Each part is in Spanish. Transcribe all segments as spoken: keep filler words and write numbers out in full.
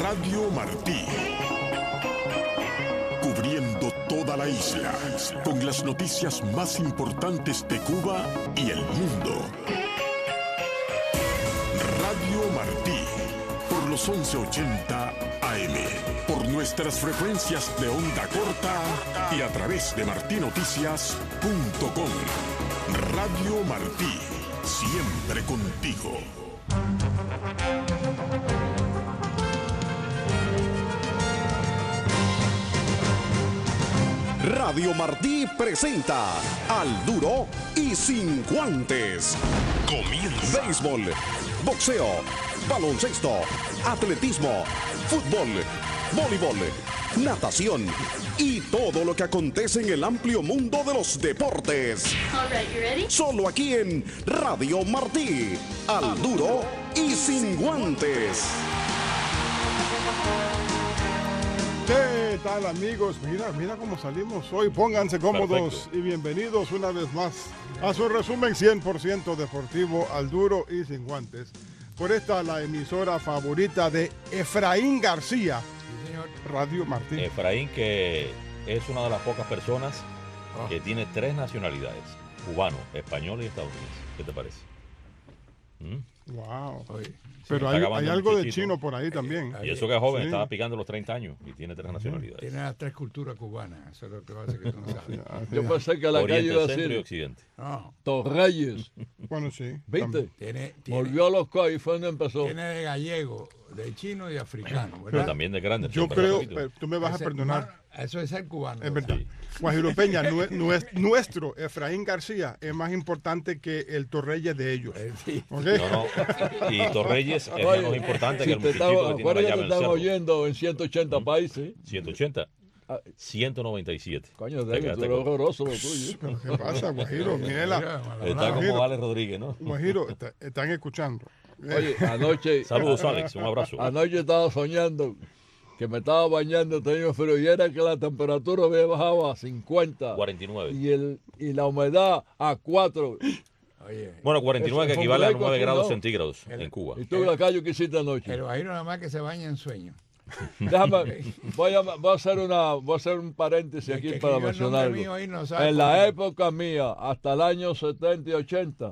Radio Martí. Cubriendo toda la isla con las noticias más importantes de Cuba y el mundo. Radio Martí, por los once ochenta A M, por nuestras frecuencias de onda corta y a través de martí noticias punto com. Radio Martí, siempre contigo. Radio Martí presenta Al Duro y Sin Guantes. Comienza. Béisbol, boxeo, baloncesto, atletismo, fútbol, voleibol, natación y todo lo que acontece en el amplio mundo de los deportes. All right, you ready? Solo aquí en Radio Martí. Al Duro y Sin Guantes. ¿Qué tal, amigos? Mira, mira cómo salimos hoy. Pónganse cómodos. Perfecto. Y bienvenidos una vez más a su resumen cien por ciento deportivo Al Duro y Sin Guantes. Por esta, la emisora favorita de Efraín García, Sí, señor. Radio Martí. Efraín, que es una de las pocas personas Ah. que tiene tres nacionalidades: cubano, español y estadounidense. ¿Qué te parece? ¿Mm? Wow. Oye, Pero está hay, acabando hay el algo de muchachito. chino por ahí también. Y eso que es joven, Sí. estaba picando los treinta años y tiene tres nacionalidades. Tiene las tres culturas cubanas, eso es lo que pasa que tú no sabes. Así Yo es. pensé que la calle Oriente, iba a centro y decir occidente. No, Torreyes. Bueno, sí. ¿Viste? también. tiene, tiene, Volvió a los co y fue donde empezó. tiene de gallego, de chino y de africano, Pero ¿verdad? también de grande. Yo siempre creo, repito. pero tú me vas a Ese- perdonar. ma- Eso es ser cubano. Es verdad. Sí. Guajiro Peña, nue- nue- nuestro Efraín García es más importante que el Torreyes de ellos. Eh, sí. ¿Ok? No, no. Y Torreyes es Oye, menos importante si que el te muchachito estaba- que tiene la acuérdate que llave te en el están cerro. oyendo en ciento ochenta países. ciento ochenta. Ah. ciento noventa y siete. Coño, Te David, quedaste tú eres con- horroroso lo tuyo. Pero ¿qué pasa, Guajiro? Mire la- Mira, mal Está hablado. como Alex Rodríguez, ¿no? Guajiro, está- están escuchando. Oye, anoche, Saludos, Alex. Un abrazo. anoche estaba soñando que me estaba bañando, tenía frío, y era que la temperatura había bajado a cincuenta. cuarenta y nueve. Y, el, y la humedad a cuatro. Oye, Bueno, cuarenta y nueve que Eso fue equivale a un récord, nueve sí, grados no. centígrados El- en Cuba. ¿Y tú la callo que hiciste anoche? el bajiro nada más que se baña en sueño. Déjame, voy a, voy a hacer una, voy a hacer un paréntesis El aquí que para escribió el mencionar nombre algo. mío ahí no sabe En por la qué. época mía, hasta el año setenta y ochenta,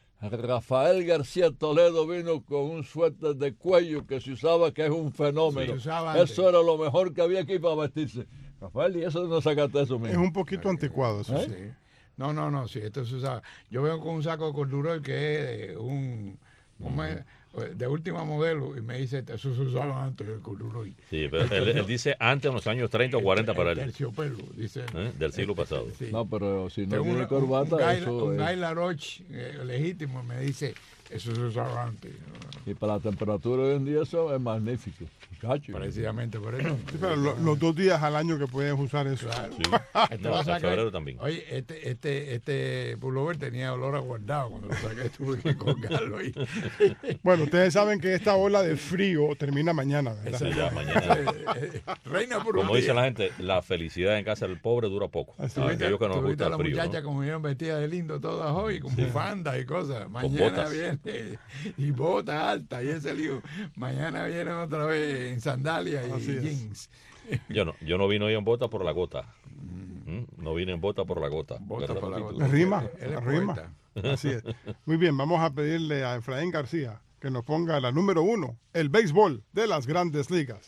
Rafael García Toledo vino con un suéter de cuello que se usaba, que es un fenómeno. Sí, se usaba antes. Eso era lo mejor que había aquí para vestirse. Rafael, y eso no sacaste eso Es mismo. un poquito anticuado eso. ¿Eh? sí. Sí. No, no, no, sí, esto se usaba. Yo vengo con un saco de cordurol que es un, ¿cómo es? De última modelo y me dice, eso se usaba antes del cordurol. Sí, pero él, él dice antes, en los años treinta o cuarenta para El él, terciopelo, dice. ¿eh? Del siglo pasado. Sí. No, pero si no Tengo tiene un- corbata, un, Guy- eso un es- Guy Laroche eh, legítimo me dice, eso se usaba antes. Y para la temperatura hoy en día eso es magnífico. Cacho. Precisamente por eso. Sí, pero lo- los dos días al año que puedes usar eso. Claro. Sí. Este No, lo hasta saqué- febrero también. Oye, este, este, este pullover tenía olor a guardado cuando lo saqué, tuve que colgarlo ahí. Bueno, ustedes saben que esta ola de frío termina mañana, ¿verdad? Sí, ya, mañana. Eh, eh, Reina por un Como dice día. la gente, la felicidad en casa del pobre dura poco. Así Ah, es. aquellos que nos Tú viste gusta a el las frío, muchachas ¿no? como vinieron vestidas de lindo todas hoy, con bufandas y cosas. Mañana botas. viene y botas altas y ese lío. Mañana vienen otra vez en sandalias Así y es. jeans. Yo no, yo no vine hoy en bota por la gota. ¿Mm? No vine en bota por la gota. Bota ¿Verdad, por la Paquito? gota. Rima, Él es rima. poeta. Así es. Muy bien, vamos a pedirle a Efraín García que nos ponga la número uno, el béisbol de las grandes ligas.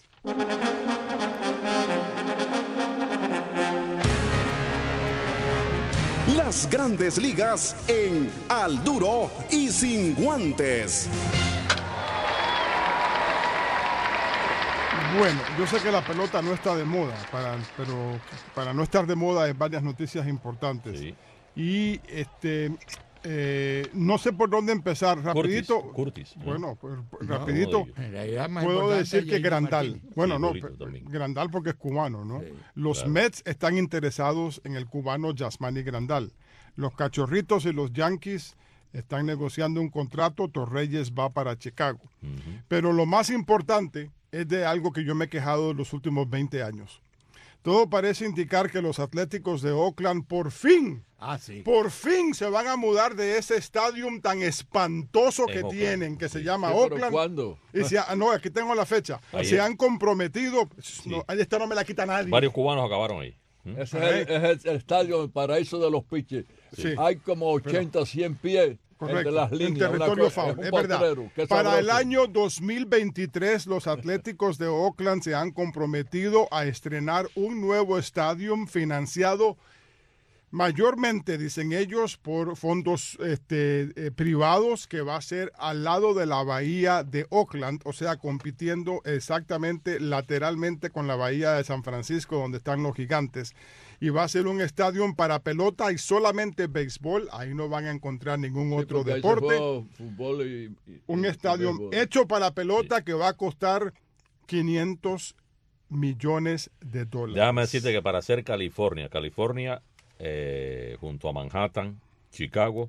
Las Grandes Ligas en Al Duro y Sin Guantes. Bueno, yo sé que la pelota no está de moda, para, pero para no estar de moda hay varias noticias importantes. Sí. Y este eh, no sé por dónde empezar. Rapidito. Curtis. ¿eh? Bueno, pues, No, rapidito. no digo. En realidad, más Puedo importante decir es que J D Grandal. Martínez. Bueno, Sí, no, Lorito pe- también. Grandal porque es cubano, ¿no? Sí, Los claro. Mets están interesados en el cubano Yasmani Grandal. Los Cachorritos y los Yankees están negociando un contrato. Torreyes va para Chicago. Ujú. Pero lo más importante es de algo que yo me he quejado en los últimos veinte años. todo parece indicar que los Atléticos de Oakland por fin, Ah, sí. por fin se van a mudar de ese estadio tan espantoso En que Oakland, tienen, que se llama Sí, pero Oakland. ¿cuándo? Y se ha- no, aquí tengo la fecha. Ayer. Se han comprometido, no, ahí esta no me la quita nadie. Varios cubanos acabaron ahí. ¿Mm? Ese es el, es el estadio del paraíso de los pitches. Sí. Hay como ochenta, cien pies Correcto, entre las en líneas. una territorio cosa- foul, un es verdad. potrero, qué Para el sabroso. año dos mil veintitrés, los Atléticos de Oakland se han comprometido a estrenar un nuevo estadio financiado mayormente, dicen ellos, por fondos este, eh, privados, que va a ser al lado de la bahía de Oakland, o sea, compitiendo exactamente lateralmente con la bahía de San Francisco, donde están los Gigantes. Y va a ser un estadio para pelota y solamente béisbol. Ahí no van a encontrar ningún Sí, otro porque ahí se deporte. juega fútbol y- y- Un y- estadio y béisbol. hecho para pelota que va a costar quinientos millones de dólares. Déjame decirte que para hacer California, California eh, junto a Manhattan, Chicago,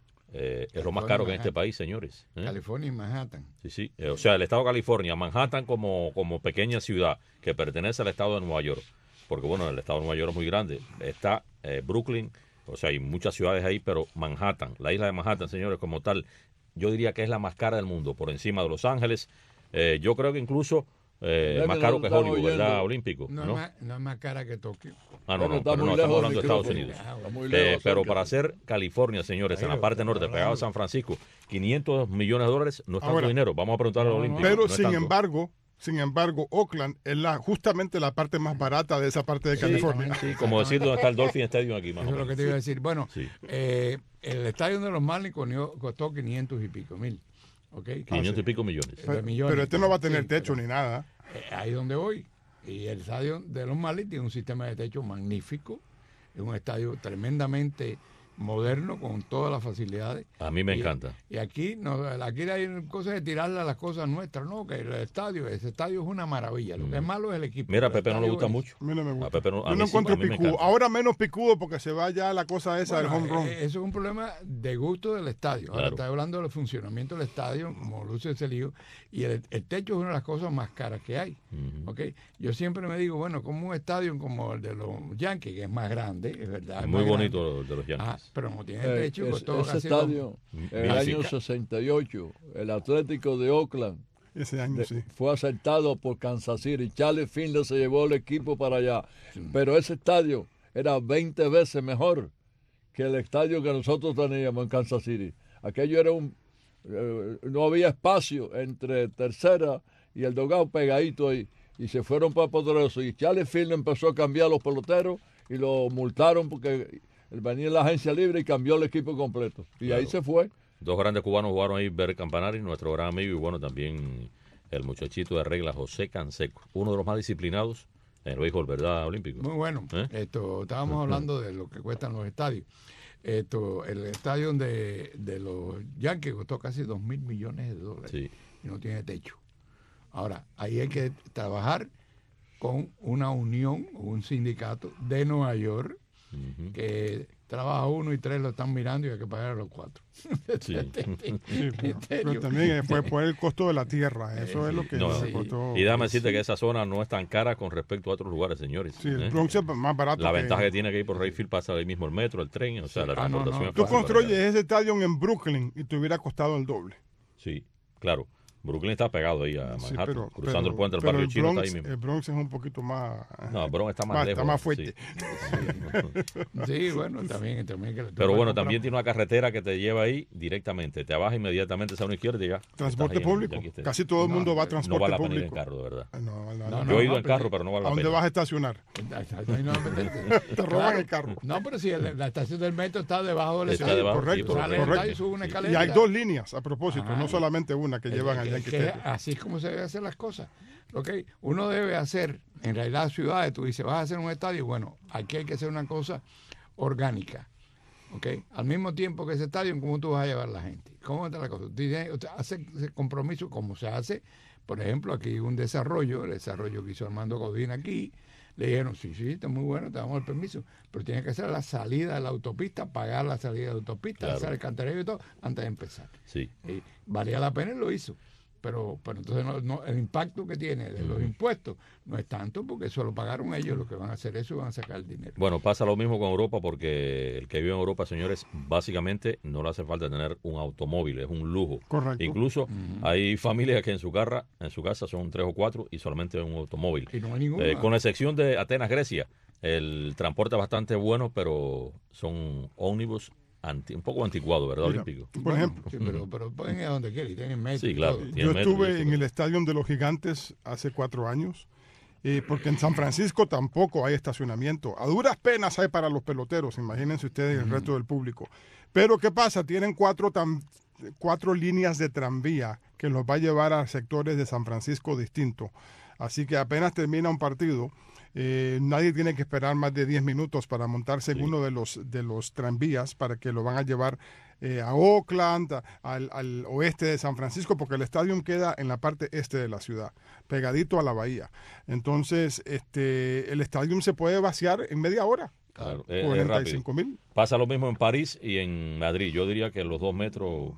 eh, es lo más California, caro que en este Manhattan. país, señores. ¿eh? California y Manhattan. Sí, sí. Eh, o sea, el estado de California, Manhattan como, como pequeña ciudad que pertenece al estado de Nueva York, porque bueno, el estado de Nueva York es muy grande. Está eh, Brooklyn, o sea, hay muchas ciudades ahí, pero Manhattan, la isla de Manhattan, señores, como tal, yo diría que es la más cara del mundo, por encima de Los Ángeles. Eh, yo creo que incluso eh, Deme, más no caro lo que están Hollywood, ¿verdad? oyendo. Olímpico, No, ¿no? Es más, no es más cara que Tokio. Ah, no, Bueno, no, está pero muy no, lejos estamos del hablando de Estados micrófono. Unidos. Ah, Está muy Eh, lejos, pero cerca. para hacer California, señores, en la Ahí, parte norte, hablando. pegado a San Francisco, quinientos millones de dólares no es tanto Ahora, dinero. Vamos a preguntarle a no, los no, olímpicos. Pero no es sin tanto. embargo, sin embargo, Oakland es la, justamente la parte más barata de esa parte de California. Sí, como decir dónde está el Dolphin Stadium aquí, más o Eso es lo menos. que te iba a decir. Bueno, Sí. eh, el estadio de los Marlins costó- costó quinientos y pico mil. ¿Ok? quinientos y pico millones. De Pero, millones. pero este no va a tener Sí, techo pero, ni nada. eh, ahí donde voy. Y el estadio de los Marlins tiene un sistema de techo magnífico. Es un estadio tremendamente moderno con todas las facilidades. A mí me Y- encanta. Y aquí no, aquí hay cosas de tirarle a las cosas nuestras, ¿no? Que el estadio, ese estadio es una maravilla. Lo que es malo es el equipo. Mira, a El Pepe no le estadio gusta es- mucho. A mí no me gusta. A Pepe no- a Yo mí no sí, encuentro a mí me picudo. encanta. Ahora menos picudo porque se va ya la cosa esa Bueno, del home run. eh, eso es un problema de gusto del estadio. Ahora Claro. estoy hablando del funcionamiento del estadio, como luce ese lío, y el, el techo es una de las cosas más caras que hay. Ujú. ¿Ok? Yo siempre me digo, bueno, como un estadio como el de los Yankees, que es más grande, es verdad. Es es muy más bonito grande. lo de los Ah, Yankees. pero no tiene Eh, techo y es- costó ese casi estadio, dos- en el Básica. año sesenta y ocho, el Atlético de Oakland Ese año de- sí. fue asaltado por Kansas City. Charlie Finley se llevó el equipo para allá. Pero ese estadio era veinte veces mejor que el estadio que nosotros teníamos en Kansas City. Aquello era un... eh, no había espacio entre tercera y el dogado pegadito ahí. Y se fueron para Poderoso. Y Charlie Finley empezó a cambiar los peloteros y lo multaron porque él venía en la agencia libre y cambió el equipo completo. Y ahí se fue. Dos grandes cubanos jugaron ahí, Ber Campanari, nuestro gran amigo, y bueno, también el muchachito de regla José Canseco, uno de los más disciplinados en el béisbol, ¿verdad, Olímpico? Muy bueno. ¿Eh? Esto, estábamos hablando de lo que cuestan los estadios. Esto, el estadio de, de los Yankees costó casi dos mil millones de dólares Sí. y no tiene techo. Ahora, ahí hay que trabajar con una unión, un sindicato de Nueva York, Ujú. que trabaja uno y tres lo están mirando y hay que pagar a los cuatro. Sí. Sí, pero, ¿En pero serio? también eh, fue por el costo de la tierra. Eso es lo que No, le sí. costó. Y déjame decirte que esa zona no es tan cara con respecto a otros lugares, señores. Sí, el ¿eh? Bronx es más barato. La que- ventaja que tiene que ir por Rayfield pasa ahí mismo el metro, el tren, o sea, la Ah, no, no. transportación es Tú fácil para construyes llegar. ese estadio en Brooklyn y te hubiera costado el doble. Sí, claro. Brooklyn está pegado ahí a Manhattan, Sí, pero, cruzando pero- el puente del pero barrio el chino, Bronx, está ahí mismo. el Bronx es un poquito más. No, Bronx está más, más- lejos. está más fuerte. sí. Sí, bueno, también, también que Pero bueno, también tiene una carretera que te lleva ahí directamente. Te baja inmediatamente a una izquierda y ya. Transporte estás ahí en- público. aquí te- Casi todo el No, mundo va a no transporte no vale la pena ir en público. carro, de verdad. No, no, No, no. Yo he ido no, en pero- carro, pero no vale ¿A la dónde pena. vas a estacionar? Ahí no me metes. Te roban el carro. No, pero si el- la estación del metro está debajo del Está estadio. debajo, correcto, sí, Sale del correcto. estadio y sube una Sí. escalera. Y hay dos líneas a propósito, Ajá. no solamente una que llevan Es- allá en es que Quiteto. así es como se debe hacer las cosas. ¿Ok? Uno debe hacer, en realidad, ciudades, tú dices, vas a hacer un estadio, bueno, aquí hay que hacer una cosa orgánica. ¿Ok? Al mismo tiempo que ese estadio, ¿cómo tú vas a llevar a la gente? ¿Cómo está la cosa? Tú tienes- usted hace ese compromiso como se hace, por ejemplo, aquí un desarrollo, el desarrollo que hizo Armando Godín aquí, le dijeron, sí, sí, está muy bueno, te damos el permiso, pero tienes que hacer la salida de la autopista, pagar la salida de la autopista, Claro. hacer el cantarello y todo, antes de empezar. Sí. Y valía la pena y lo hizo. pero, pero entonces no, no, el impacto que tiene de los impuestos no es tanto porque eso lo pagaron ellos, lo que van a hacer eso y van a sacar el dinero. Bueno, pasa lo mismo con Europa porque el que vive en Europa, señores, básicamente no le hace falta tener un automóvil, es un lujo. Correcto. Incluso uh-huh. hay familias que en su, carra, en su casa son tres o cuatro y solamente un automóvil. Y no hay ninguna. Eh, con la excepción de Atenas, Grecia, el transporte es bastante bueno, pero son ómnibus Anti, un poco anticuado, ¿verdad, Mira, Olímpico? Por ejemplo. Sí, pero, pero pueden ir a donde quieran y tienen metro. Sí, claro. Yo metro, estuve en el Estadio de los Gigantes hace cuatro años, eh, porque en San Francisco tampoco hay estacionamiento. A duras penas hay para los peloteros, imagínense ustedes el mm. resto del público. Pero ¿qué pasa? Tienen cuatro, tam, cuatro líneas de tranvía que los va a llevar a sectores de San Francisco distintos. Así que apenas termina un partido, Eh, nadie tiene que esperar más de diez minutos para montarse sí. en uno de los, de los tranvías para que lo van a llevar eh, a Oakland, a, al, al oeste de San Francisco, porque el estadio queda en la parte este de la ciudad, pegadito a la bahía. Entonces, este, el estadio se puede vaciar en media hora. Claro, es, cuarenta y cinco mil. Pasa lo mismo en París y en Madrid. Yo diría que los dos metros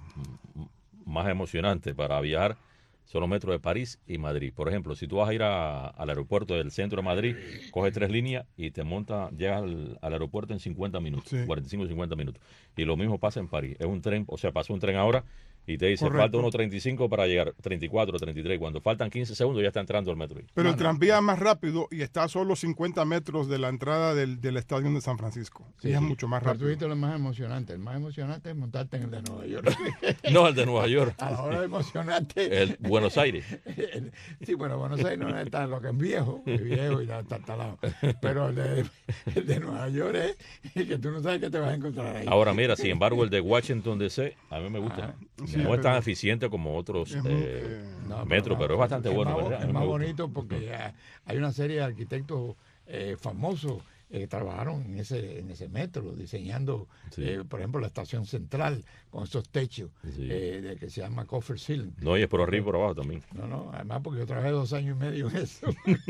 más emocionantes para viajar son los metros de París y Madrid. Por ejemplo, si tú vas a ir a, al aeropuerto del centro de Madrid, coges tres líneas y te montas, llegas al, al aeropuerto en cincuenta minutos, sí. cuarenta y cinco, cincuenta minutos. Y lo mismo pasa en París. Es un tren, o sea, pasa un tren ahora y te dice, falta uno treinta y cinco para llegar, treinta y cuatro, treinta y tres. Cuando faltan quince segundos ya está entrando el metro. Pero no, el tranvía es más rápido y está a solo cincuenta metros de la entrada del, del estadio de San Francisco. Sí, y es sí. mucho más rápido. Pero tú lo más emocionante. El más emocionante es montarte en el de Nueva York. No, el de Nueva York. A la hora de emocionante. El Buenos Aires. Sí, bueno, Buenos Aires no está lo que es viejo, es viejo y está talado. Pero el de, el de Nueva York es que tú no sabes qué te vas a encontrar ahí. Ahora, mira, sin embargo, el de Washington D C, a mí me gusta. Ah, sí, no es tan eficiente como otros es, eh, no, metros, pero, pero es bastante es bueno. Más, ¿verdad? Es más bonito porque ya hay una serie de arquitectos eh, famosos que eh, trabajaron en ese en ese metro, diseñando, sí. eh, por ejemplo, la estación central con esos techos sí. eh, de, que se llama Coffer Ceiling. No, y es por arriba y por abajo también. No, no, además porque yo trabajé dos años y medio en eso.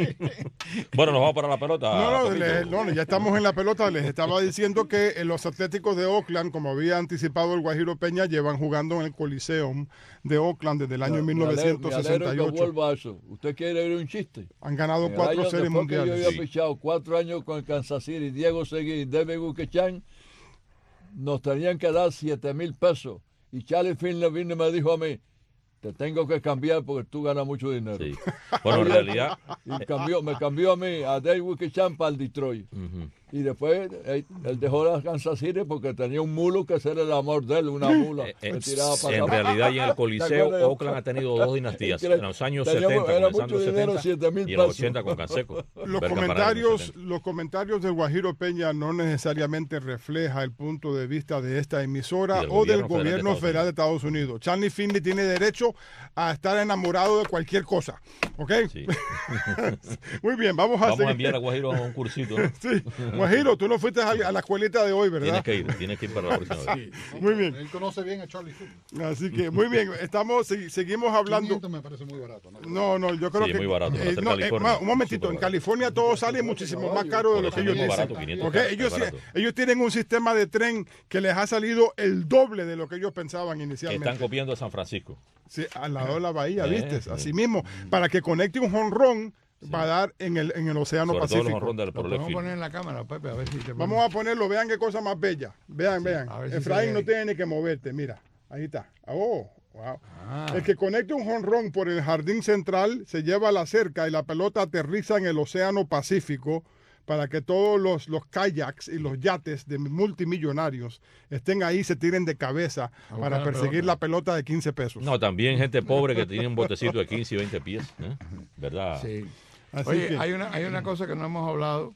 Bueno, nos vamos para la pelota. No, no, le, no, ya estamos en la pelota. Les estaba diciendo que los Atléticos de Oakland, como había anticipado el Guajiro Peña, llevan jugando en el Coliseum de Oakland desde el año mil novecientos sesenta y ocho. Me vuelva a eso. ¿Usted quiere ver un chiste? Han ganado cuatro series mundiales. Yo había sí. pichado cuatro años con Kansas City, Diego Seguí y David Guquechán, nos tenían que dar siete mil pesos. Y Charlie Finley vino y me dijo a mí, te tengo que cambiar porque tú ganas mucho dinero. Sí. Bueno, en realidad... Y cambió, me cambió a mí, a David Guquechán para el Detroit. Uh-huh. Y después él, él dejó la Kansas City porque tenía un mulo que ser el amor de él, una mula. Eh, eh, para en acá. Realidad, y en el Coliseo, Oakland ha tenido dos dinastías. En los años setenta, era comenzando mucho dinero, setenta, y en los ochenta con Canseco. Los comentarios, los comentarios del Guajiro Peña no necesariamente refleja el punto de vista de esta emisora del o del gobierno federal de Estados Unidos. Charlie Finley tiene derecho a estar enamorado de cualquier cosa. ¿Ok? Sí. Muy bien, vamos a Vamos seguir. a enviar a Guajiro a un cursito. Sí. Guajiro, tú no fuiste a la escuelita de hoy, ¿verdad? Tienes que ir, tienes que ir para la próxima vez. Sí. Muy bien. Él conoce bien a Charlie Finley. Así que, muy bien, estamos, seguimos hablando. me parece muy barato, ¿no? No, no, yo creo sí, que... muy barato. Eh, no, eh, un momentito, en California todo sale muchísimo más caro de lo que ellos dicen. Porque ellos, ellos tienen un sistema de tren que les ha salido el doble de lo que ellos pensaban inicialmente. Están copiando a San Francisco. Sí, al lado de la bahía, ¿viste? Así mismo, para que conecte un jonrón, sí. va a dar en el, en el Océano Sobre Pacífico. Todo del lo podemos poner en la cámara, Pepe, a ver si te Vamos a ponerlo, vean qué cosa más bella. Vean, sí, vean. Si Efraín no tiene ni que moverte, mira. Ahí está. Oh, wow. Ah. El que conecte un jonrón por el jardín central se lleva a la cerca y la pelota aterriza en el Océano Pacífico para que todos los, los kayaks y los yates de multimillonarios estén ahí y se tiren de cabeza a para perseguir la pelota. la pelota de quince pesos. No, también gente pobre que tiene un botecito de quince y veinte pies, ¿eh? ¿Verdad? Sí. Así Oye, que, hay, una, hay una cosa que no hemos hablado.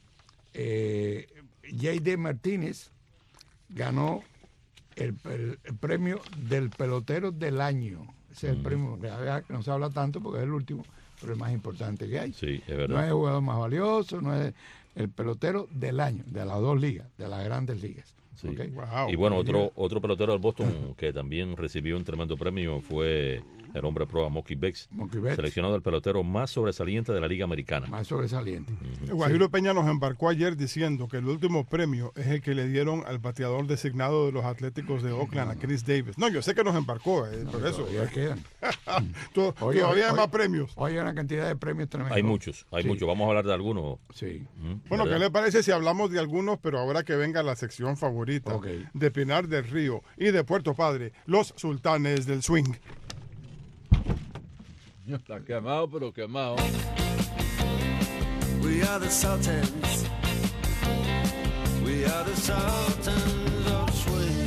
Eh, J D Martínez ganó el, el, el premio del pelotero del año. Ese es el mm. premio que no se habla tanto porque es el último, pero el más importante que hay. Sí, es verdad. No es el jugador más valioso, no es el pelotero del año, de las dos ligas, de las grandes ligas. Sí. Okay. Wow. Y bueno, otro otro pelotero del Boston que también recibió un tremendo premio fue el hombre prueba Mookie Betts, Mookie Betts. seleccionado el pelotero más sobresaliente de la Liga Americana. Más sobresaliente. Uh-huh. Guajiro sí. Peña nos embarcó ayer diciendo que el último premio es el que le dieron al bateador designado de los Atléticos de Oakland, a Chris Davis. No, yo sé que nos embarcó, eh, no, por eso. Todavía quedan. Tod oye, todavía hay oye, más premios. Hoy hay una cantidad de premios tremendos. Hay muchos, hay sí. muchos. Vamos a hablar de algunos. Sí. ¿Mm? Bueno, ¿qué le parece si hablamos de algunos, pero ahora que venga la sección favorita okay. de Pinar del Río y de Puerto Padre, los sultanes del swing? Está quemado, pero quemado. We are the Sultans. We are the Sultans of swing.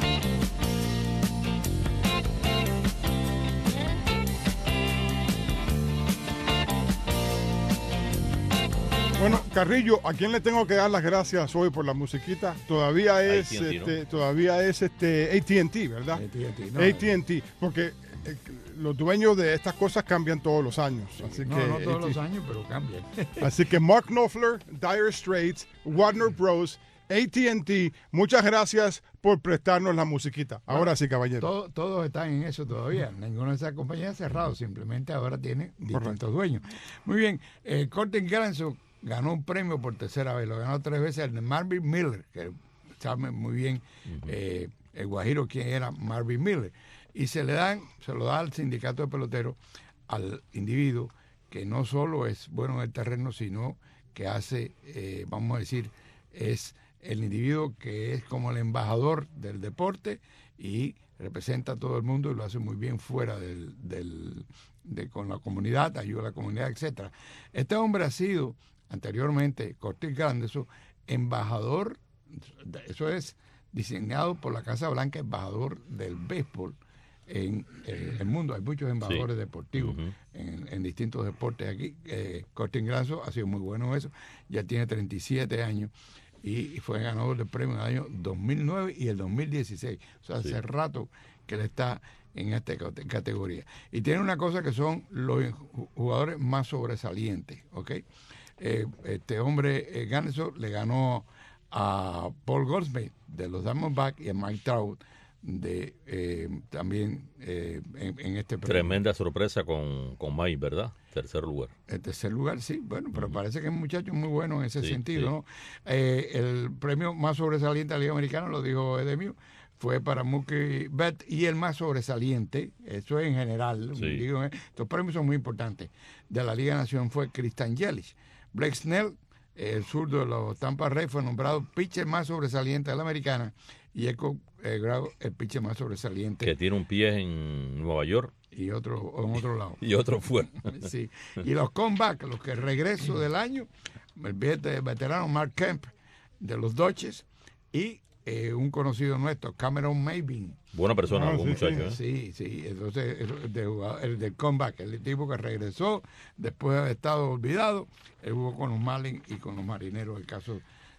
Bueno, Carrillo, ¿a quién le tengo que dar las gracias hoy por la musiquita? Todavía es, A T and T, este, ¿no? todavía es este A T and T, ¿verdad? A T and T, no, A T and T, porque eh, los dueños de estas cosas cambian todos los años. Así no, que, no todos A T los años, pero cambian. Así que Mark Knopfler, Dire Straits, Warner Bros., A T and T, muchas gracias por prestarnos la musiquita. Ahora bueno, sí, caballero. Todo, todos están en eso todavía. Ninguna de esas compañías ha cerrado, simplemente ahora tiene distintos Correcto. dueños. Muy bien, eh, Curtis Granson ganó un premio por tercera vez, lo ganó tres veces el de Marvin Miller, que sabe muy bien uh-huh. eh, el Guajiro quién era Marvin Miller. Y se le dan, se lo da al sindicato de peloteros al individuo que no solo es bueno en el terreno, sino que hace, eh, vamos a decir, es el individuo que es como el embajador del deporte y representa a todo el mundo y lo hace muy bien fuera del, del de, con la comunidad, ayuda a la comunidad, etcétera. Este hombre ha sido anteriormente, Curtis Granson, embajador, eso es diseñado por la Casa Blanca, embajador del béisbol en eh, el mundo. Hay muchos embajadores sí. deportivos uh-huh. en, en distintos deportes aquí. Eh, Curtis Granson ha sido muy bueno en eso, ya tiene treinta y siete años y fue ganador del premio en el año dos mil nueve y el dos mil dieciséis. O sea, sí. hace rato que él está en esta categoría. Y tiene una cosa que son los jugadores más sobresalientes, ¿ok? Eh, este hombre, eh, Granson, le ganó a Paul Goldschmidt de los Diamondbacks y a Mike Trout de eh, también eh, en, en este premio. Tremenda sorpresa con, con Mike, ¿verdad? Tercer lugar. El tercer lugar, sí, bueno, pero uh-huh. parece que es un muchacho muy bueno en ese sí, sentido, sí. ¿no? Eh, el premio más sobresaliente de la Liga Americana, lo dijo Edemio, fue para Mookie Betts y el más sobresaliente, eso es en general, sí. digo, estos premios son muy importantes, de la Liga Nacional fue Christian Yelich. Blake Snell, el zurdo de los Tampa Rays, fue nombrado pitcher más sobresaliente de la americana y Echo eh, Grau, el pitcher más sobresaliente. Que tiene un pie en Nueva York. Y otro en otro lado. Y otro fuera. Sí. Y los comeback, los que regreso del año, el veterano Mark Kemp de los Dodgers y eh, un conocido nuestro, Cameron Maybin. Buena persona, ah, buen sí, muchacho. Sí, ¿eh? sí, entonces el, de, el del comeback, el tipo que regresó después de haber estado olvidado, él jugó con los Marlins y con los Marineros, el caso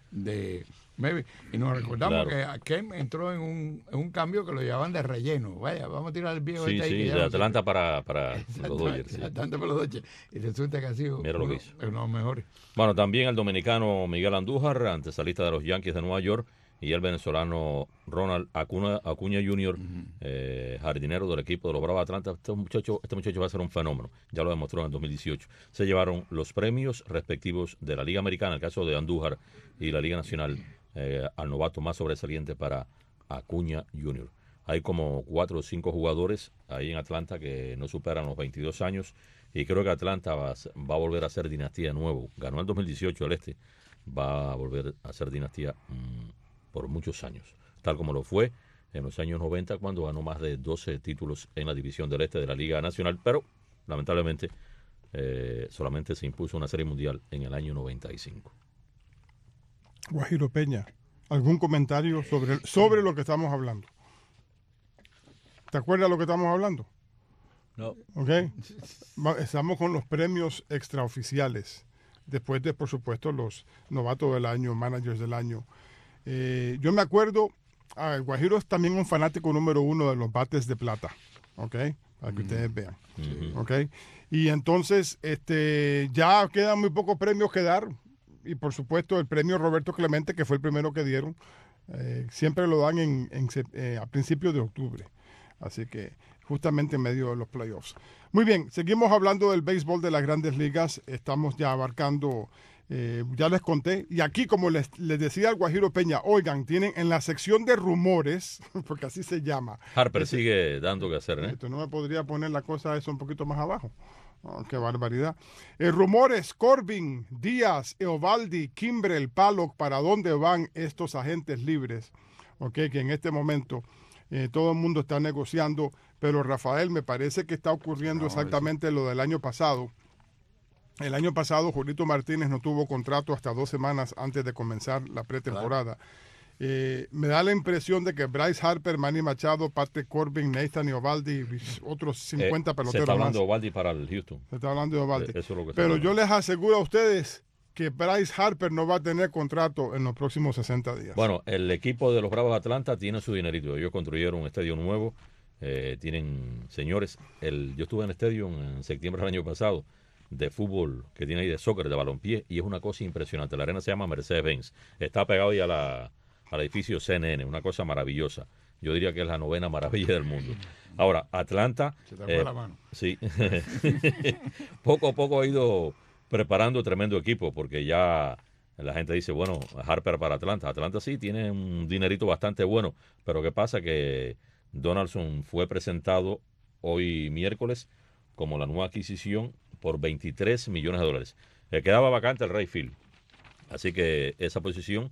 de Maybin. Y nos recordamos claro. que Kemp entró en un, en un cambio que lo llevaban de relleno. Vaya, vamos a tirar el viejo sí, este ahí. Sí, que de Atlanta para, para los Dodgers. Sí. Atlanta para los Dodgers. Y resulta que ha sido Mira uno, lo que hizo. uno de los mejores. Bueno, también el dominicano Miguel Andújar, antesalista de los Yankees de Nueva York, y el venezolano Ronald Acuña, Acuña junior, uh-huh. eh, jardinero del equipo de los Bravos de Atlanta. Este muchacho, este muchacho va a ser un fenómeno, ya lo demostró en el dos mil dieciocho. Se llevaron los premios respectivos de la Liga Americana, el caso de Andújar, y la Liga Nacional, eh, al novato más sobresaliente para Acuña junior Hay como cuatro o cinco jugadores ahí en Atlanta que no superan los veintidós años, y creo que Atlanta va, va a volver a ser dinastía de nuevo. Ganó el dos mil dieciocho el este, va a volver a ser dinastía mmm, por muchos años, tal como lo fue en los años noventa cuando ganó más de doce títulos en la división del este de la Liga Nacional, pero lamentablemente eh, solamente se impuso una serie mundial en el año noventa y cinco. Guajiro Peña, ¿algún comentario sobre, sobre lo que estamos hablando? ¿Te acuerdas de lo que estamos hablando? No. ¿Ok? Estamos con los premios extraoficiales, después de, por supuesto, los novatos del año, managers del año. Eh, yo me acuerdo, ah, el Guajiro es también un fanático número uno de los bates de plata, ¿ok? Para que mm. ustedes vean, Mm-hmm. ¿ok? Y entonces, este, ya quedan muy pocos premios que dar, y por supuesto el premio Roberto Clemente, que fue el primero que dieron, eh, siempre lo dan en, en, eh, a principios de octubre. Así que justamente en medio de los playoffs. Muy bien, seguimos hablando del béisbol de las grandes ligas. Estamos ya abarcando, eh, ya les conté. Y aquí, como les, les decía al Guajiro Peña, oigan, tienen en la sección de rumores, porque así se llama. Harper ese, sigue dando que hacer, ¿eh? Esto no me podría poner la cosa eso un poquito más abajo. Oh, qué barbaridad. Eh, rumores, Corbin, Díaz, Eovaldi, Kimbrel, Pollock, ¿para dónde van estos agentes libres? Ok, que en este momento eh, todo el mundo está negociando, pero Rafael, me parece que está ocurriendo no, exactamente eso. Lo del año pasado. El año pasado, Julito Martínez no tuvo contrato hasta dos semanas antes de comenzar la pretemporada. Claro. Eh, me da la impresión de que Bryce Harper, Manny Machado, Patrick Corbin, Nathan Eovaldi, otros cincuenta eh, peloteros se está hablando más. de Eovaldi para el Houston. Se está hablando de Eovaldi. Eh, eso es lo que Pero yo les aseguro a ustedes que Bryce Harper no va a tener contrato en los próximos sesenta días. Bueno, el equipo de los Bravos de Atlanta tiene su dinerito. Ellos construyeron un estadio nuevo. Eh, tienen, señores, el, yo estuve en el estadio en septiembre del año pasado de fútbol que tiene ahí de soccer, de balompié, y es una cosa impresionante. La arena se llama Mercedes-Benz. Está pegado ahí a la, al edificio C N N, una cosa maravillosa. Yo diría que es la novena maravilla del mundo. Ahora, Atlanta... Se te fue eh, la mano. Sí. Poco a poco ha ido preparando tremendo equipo, porque ya la gente dice, bueno, Harper para Atlanta. Atlanta sí tiene un dinerito bastante bueno, pero ¿qué pasa? Que Donaldson fue presentado hoy miércoles como la nueva adquisición por veintitrés millones de dólares. Le quedaba vacante el right field. Así que esa posición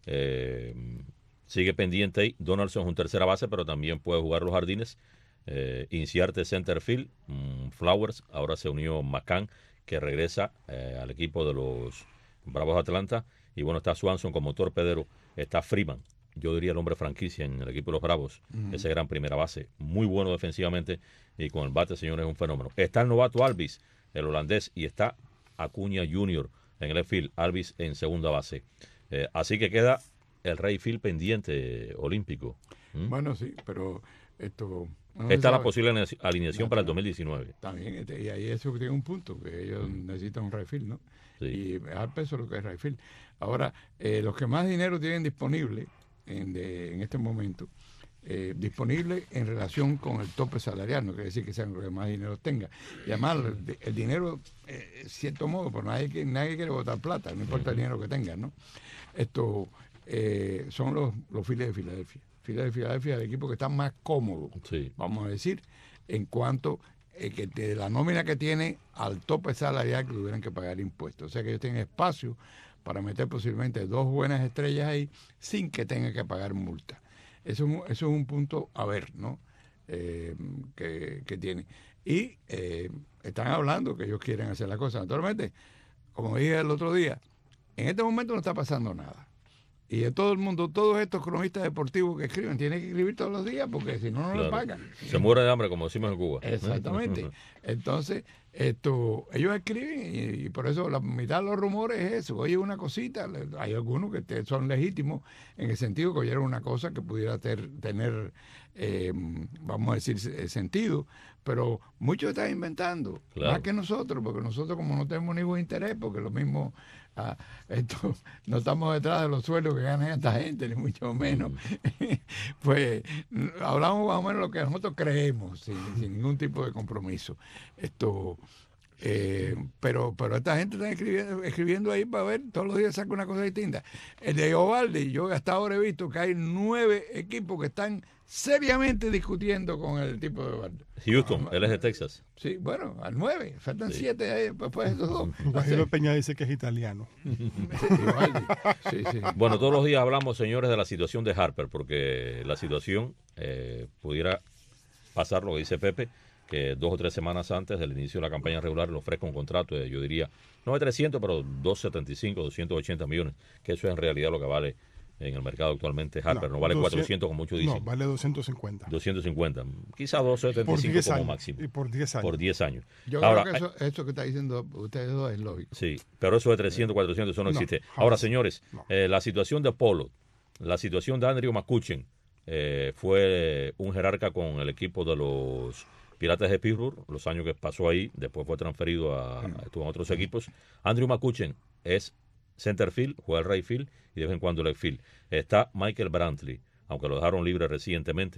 eh, sigue pendiente ahí. Donaldson es un tercera base, pero también puede jugar los jardines. Eh, Inciarte center field. Mm, Flowers, ahora se unió McCann, que regresa eh, al equipo de los Bravos de Atlanta. Y bueno, está Swanson como torpedero. Está Freeman, yo diría el hombre franquicia en el equipo de los Bravos. Uh-huh. Ese gran primera base, muy bueno defensivamente. Y con el bate, señores, es un fenómeno. Está el novato Alvis, el holandés, y está Acuña junior en el left field, Alvis en segunda base. Eh, así que queda el right field pendiente eh, olímpico. ¿Mm? Bueno, sí, pero esto... No Esta es la posible alineación no, para el dos mil diecinueve. También, este, y ahí eso tiene un punto, que ellos mm. necesitan un right field, ¿no? Sí. Y al peso lo que es right field. Ahora, eh, los que más dinero tienen disponible en, de, en este momento, eh, disponible en relación con el tope salarial, no quiere decir que sean los que más dinero tengan. Y además, el, el dinero, eh, en cierto modo, pues nadie, nadie quiere botar plata, no importa el dinero que tengan, ¿no? Esto eh, son los, los Phillies de Filadelfia. Phillies de Filadelfia es el equipo que está más cómodo, sí. vamos a decir, en cuanto eh, que de la nómina que tiene al tope salarial que tuvieran que pagar impuestos. O sea que ellos tienen espacio para meter posiblemente dos buenas estrellas ahí sin que tengan que pagar multa. Eso, eso es un punto a ver, ¿no? Eh, que, que tiene. Y eh, están hablando que ellos quieren hacer la cosa. Naturalmente, como dije el otro día, en este momento no está pasando nada. Y de todo el mundo, todos estos cronistas deportivos que escriben, tienen que escribir todos los días porque si no, no claro. les pagan. Se muere de hambre, como decimos en Cuba. Exactamente. Entonces, esto, ellos escriben y, y por eso la mitad de los rumores es eso. Oye, una cosita, hay algunos que te, son legítimos en el sentido que oyeron una cosa que pudiera ter, tener, eh, vamos a decir, sentido, pero muchos están inventando, claro. más que nosotros, porque nosotros como no tenemos ningún interés, porque lo mismo... Ah, esto, no estamos detrás de los sueldos que gana esta gente, ni mucho menos. Pues hablamos más o menos lo que nosotros creemos, sin, sin ningún tipo de compromiso. Esto, eh, pero, pero esta gente está escribiendo, escribiendo ahí para ver, todos los días saca una cosa distinta. El de Eovaldi, yo hasta ahora he visto que hay nueve equipos que están seriamente discutiendo con el tipo de Eovaldi. Houston, ah, él es de Texas. Sí, bueno, al nueve, faltan sí. siete ahí, después de esos dos. Guajiro Peña dice que es italiano. Sí, sí. Bueno, todos los días hablamos, señores, de la situación de Harper, porque la situación eh, pudiera pasar lo que dice Pepe, que dos o tres semanas antes del inicio de la campaña regular le ofrezca un contrato de, yo diría, no de trescientos, pero doscientos setenta y cinco, doscientos ochenta millones, que eso es en realidad lo que vale en el mercado actualmente Harper. No, no vale doscientos, cuatrocientos como muchos dicen. No, vale doscientos cincuenta. doscientos cincuenta. Quizás doscientos setenta y cinco como años, máximo. Y por diez años. Por diez años. Yo Ahora, creo que eso, eso que está diciendo ustedes dos es lógico. Sí, pero eso de trescientos, cuatrocientos, eso no, no existe. Ahora, señores, no. eh, la situación de Polo, la situación de Andrew McCutchen, eh, fue un jerarca con el equipo de los Piratas de Pittsburgh, los años que pasó ahí, después fue transferido a, a estuvo en otros equipos. Andrew McCutchen es center field, juega el right field y de vez en cuando left field. Está Michael Brantley, aunque lo dejaron libre recientemente,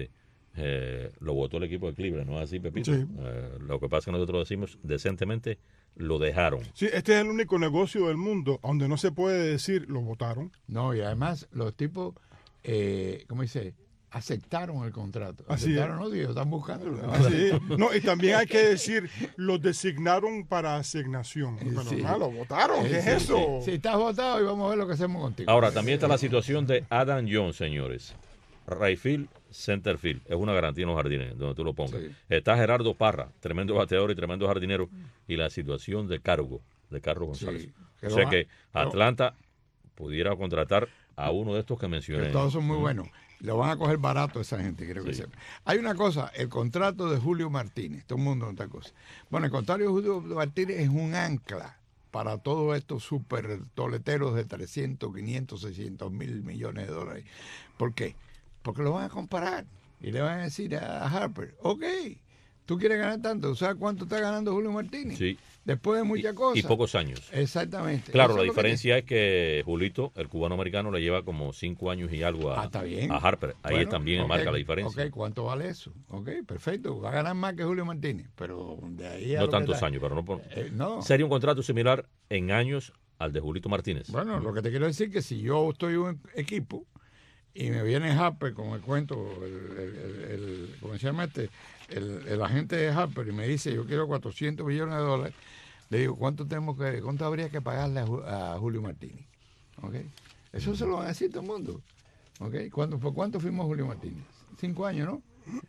eh, lo votó el equipo de Cleveland, ¿no es así, Pepito? Sí. Eh, lo que pasa es que nosotros decimos decentemente, lo dejaron. Sí, este es el único negocio del mundo donde no se puede decir lo votaron. No, y además los tipos, eh, ¿cómo dice? Aceptaron el contrato. Así Aceptaron, es. no, Dios, están buscando. Así es. No, y también hay que decir, los designaron para asignación. Pero, Sí. ah, lo votaron, ¿qué es Sí, eso? Si estás votado y vamos a ver lo que hacemos contigo. Ahora, también está la situación de Adam Jones, señores. Right field, center field. Es una garantía en los jardines, donde tú lo pongas. Sí. Está Gerardo Parra, tremendo bateador y tremendo jardinero. Y la situación de cargo, de Carlos González. Sí. O Que sea lo que van- Atlanta pudiera contratar a uno de estos que que mencioné. todos son muy buenos. Lo van a coger barato esa gente, creo que Sí. sepa. Hay una cosa, el contrato de Julio Martínez, todo el mundo otra cosa. Bueno, el contrato de Julio Martínez es un ancla para todos estos super toleteros de trescientos, quinientos, seiscientos mil millones de dólares. ¿Por qué? Porque lo van a comparar y le van a decir a Harper, ok, tú quieres ganar tanto, ¿sabes cuánto está ganando Julio Martínez? Sí. Después de muchas Y, cosas. y pocos años. Exactamente. Claro, Eso la es lo que diferencia es que Julito, el cubano americano, le lleva como cinco años y algo a, Ah, está bien. a Harper. Ahí Bueno, también ok, marca la diferencia. Ok, ¿cuánto vale eso? Ok, perfecto. Va a ganar más que Julio Martínez, pero de ahí a No lo que tantos está- años, pero no, por- Eh, no. sería un contrato similar en años al de Julito Martínez. Bueno, lo que te quiero decir es que si yo estoy en un equipo y me viene Harper con el cuento, el, el, el- el- ¿cómo se llama este? El, el agente de Harper y me dice, yo quiero cuatrocientos millones de dólares, le digo, ¿cuánto tenemos que, cuánto habría que pagarle a, Ju- a Julio Martínez? ¿Ok? Eso se lo van a decir todo el mundo. ¿Ok? ¿Cuánto, ¿Por cuánto firmó Julio Martínez? Cinco años, ¿no?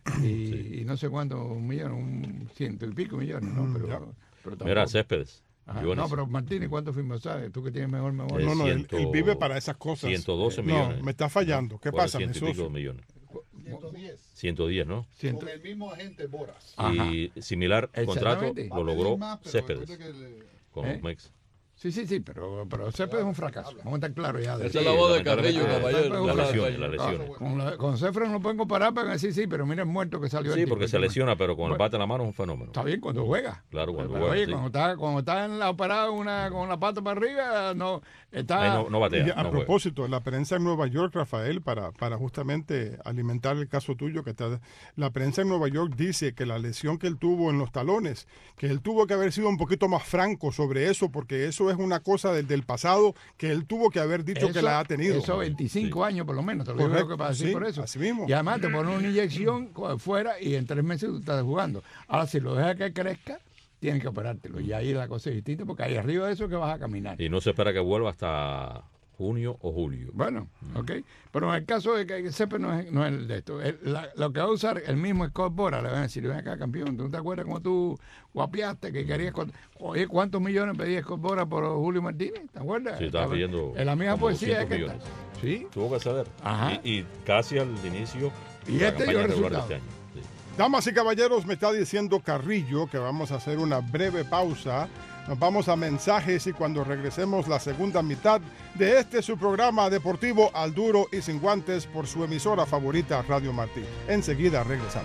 Y, y no sé cuántos millones, un ciento y pico millones, ¿no? Pero, pero Mira, tampoco. Céspedes. Ajá. Jones, No, pero Martínez, ¿cuánto firmó? ¿Sabes? Tú que tienes mejor memoria. No, no, él, ciento- él vive para esas cosas. ciento doce No, millones. me está fallando. ¿Qué Por pasa, ciento y mi pico socio? millones. ciento diez. ciento diez, ¿no? Ciento- Con el mismo agente Boras. Ajá. Y similar contrato Exactamente. lo logró Céspedes Céspedes. Que le- con ¿Eh? los Mex. Sí, sí, sí, pero, pero Céspedes es un fracaso. Vamos a estar claros ya. de Esa eso. es la voz de lamentablemente, Carrillo, eh, caballero. las la- lesiones, las la- lesiones. Con, la- con Cefra no lo pueden comparar, pero sí, sí, pero mira el muerto que salió. Sí, el tipo, porque se este lesiona, pero con el Bueno. bate en la mano es un fenómeno. Está bien cuando juega. Claro, cuando Pero, juega, Oye, sí. cuando está, cuando está en la operada una, con la pata para arriba, no está. Ahí no, no batea, Y a no juega. propósito, la prensa en Nueva York, Rafael, para, para justamente alimentar el caso tuyo, que está, la prensa en Nueva York dice que la lesión que él tuvo en los talones, que él tuvo que haber sido un poquito más franco sobre eso, porque eso es una cosa del, del pasado que él tuvo que haber dicho que Eso- la ha tenido. Eso veinticinco años por lo menos, te lo digo Correcto, que para decir sí, por eso. así mismo. Y además te ponen una inyección co- fuera y en tres meses tú estás jugando. Ahora, si lo dejas que crezca, tienes que operártelo. Y ahí la cosa es distinta porque ahí arriba de eso que vas a caminar. Y no se espera que vuelva hasta junio o julio. Bueno, ok. Pero en el caso de que Céspedes no es, no es el de esto, el- la- lo que va a usar el mismo Scott Bora, le van a decir, ven acá, campeón, ¿tú no te acuerdas cómo tú guapiaste que querías... con- Oye, ¿cuántos millones pedía Scott Bora por Julio Martínez? ¿Te acuerdas? Sí, estaba pidiendo En la misma como poesía es doscientos que millones. está. Sí. Tuvo que ceder. Ajá. Y, y casi al inicio Y de la este dio campaña regular de resultado. este año. Sí. Damas y caballeros, me está diciendo Carrillo que vamos a hacer una breve pausa. Nos vamos a mensajes y cuando regresemos la segunda mitad de este su programa deportivo Al Duro y Sin Guantes por su emisora favorita Radio Martí. Enseguida regresamos.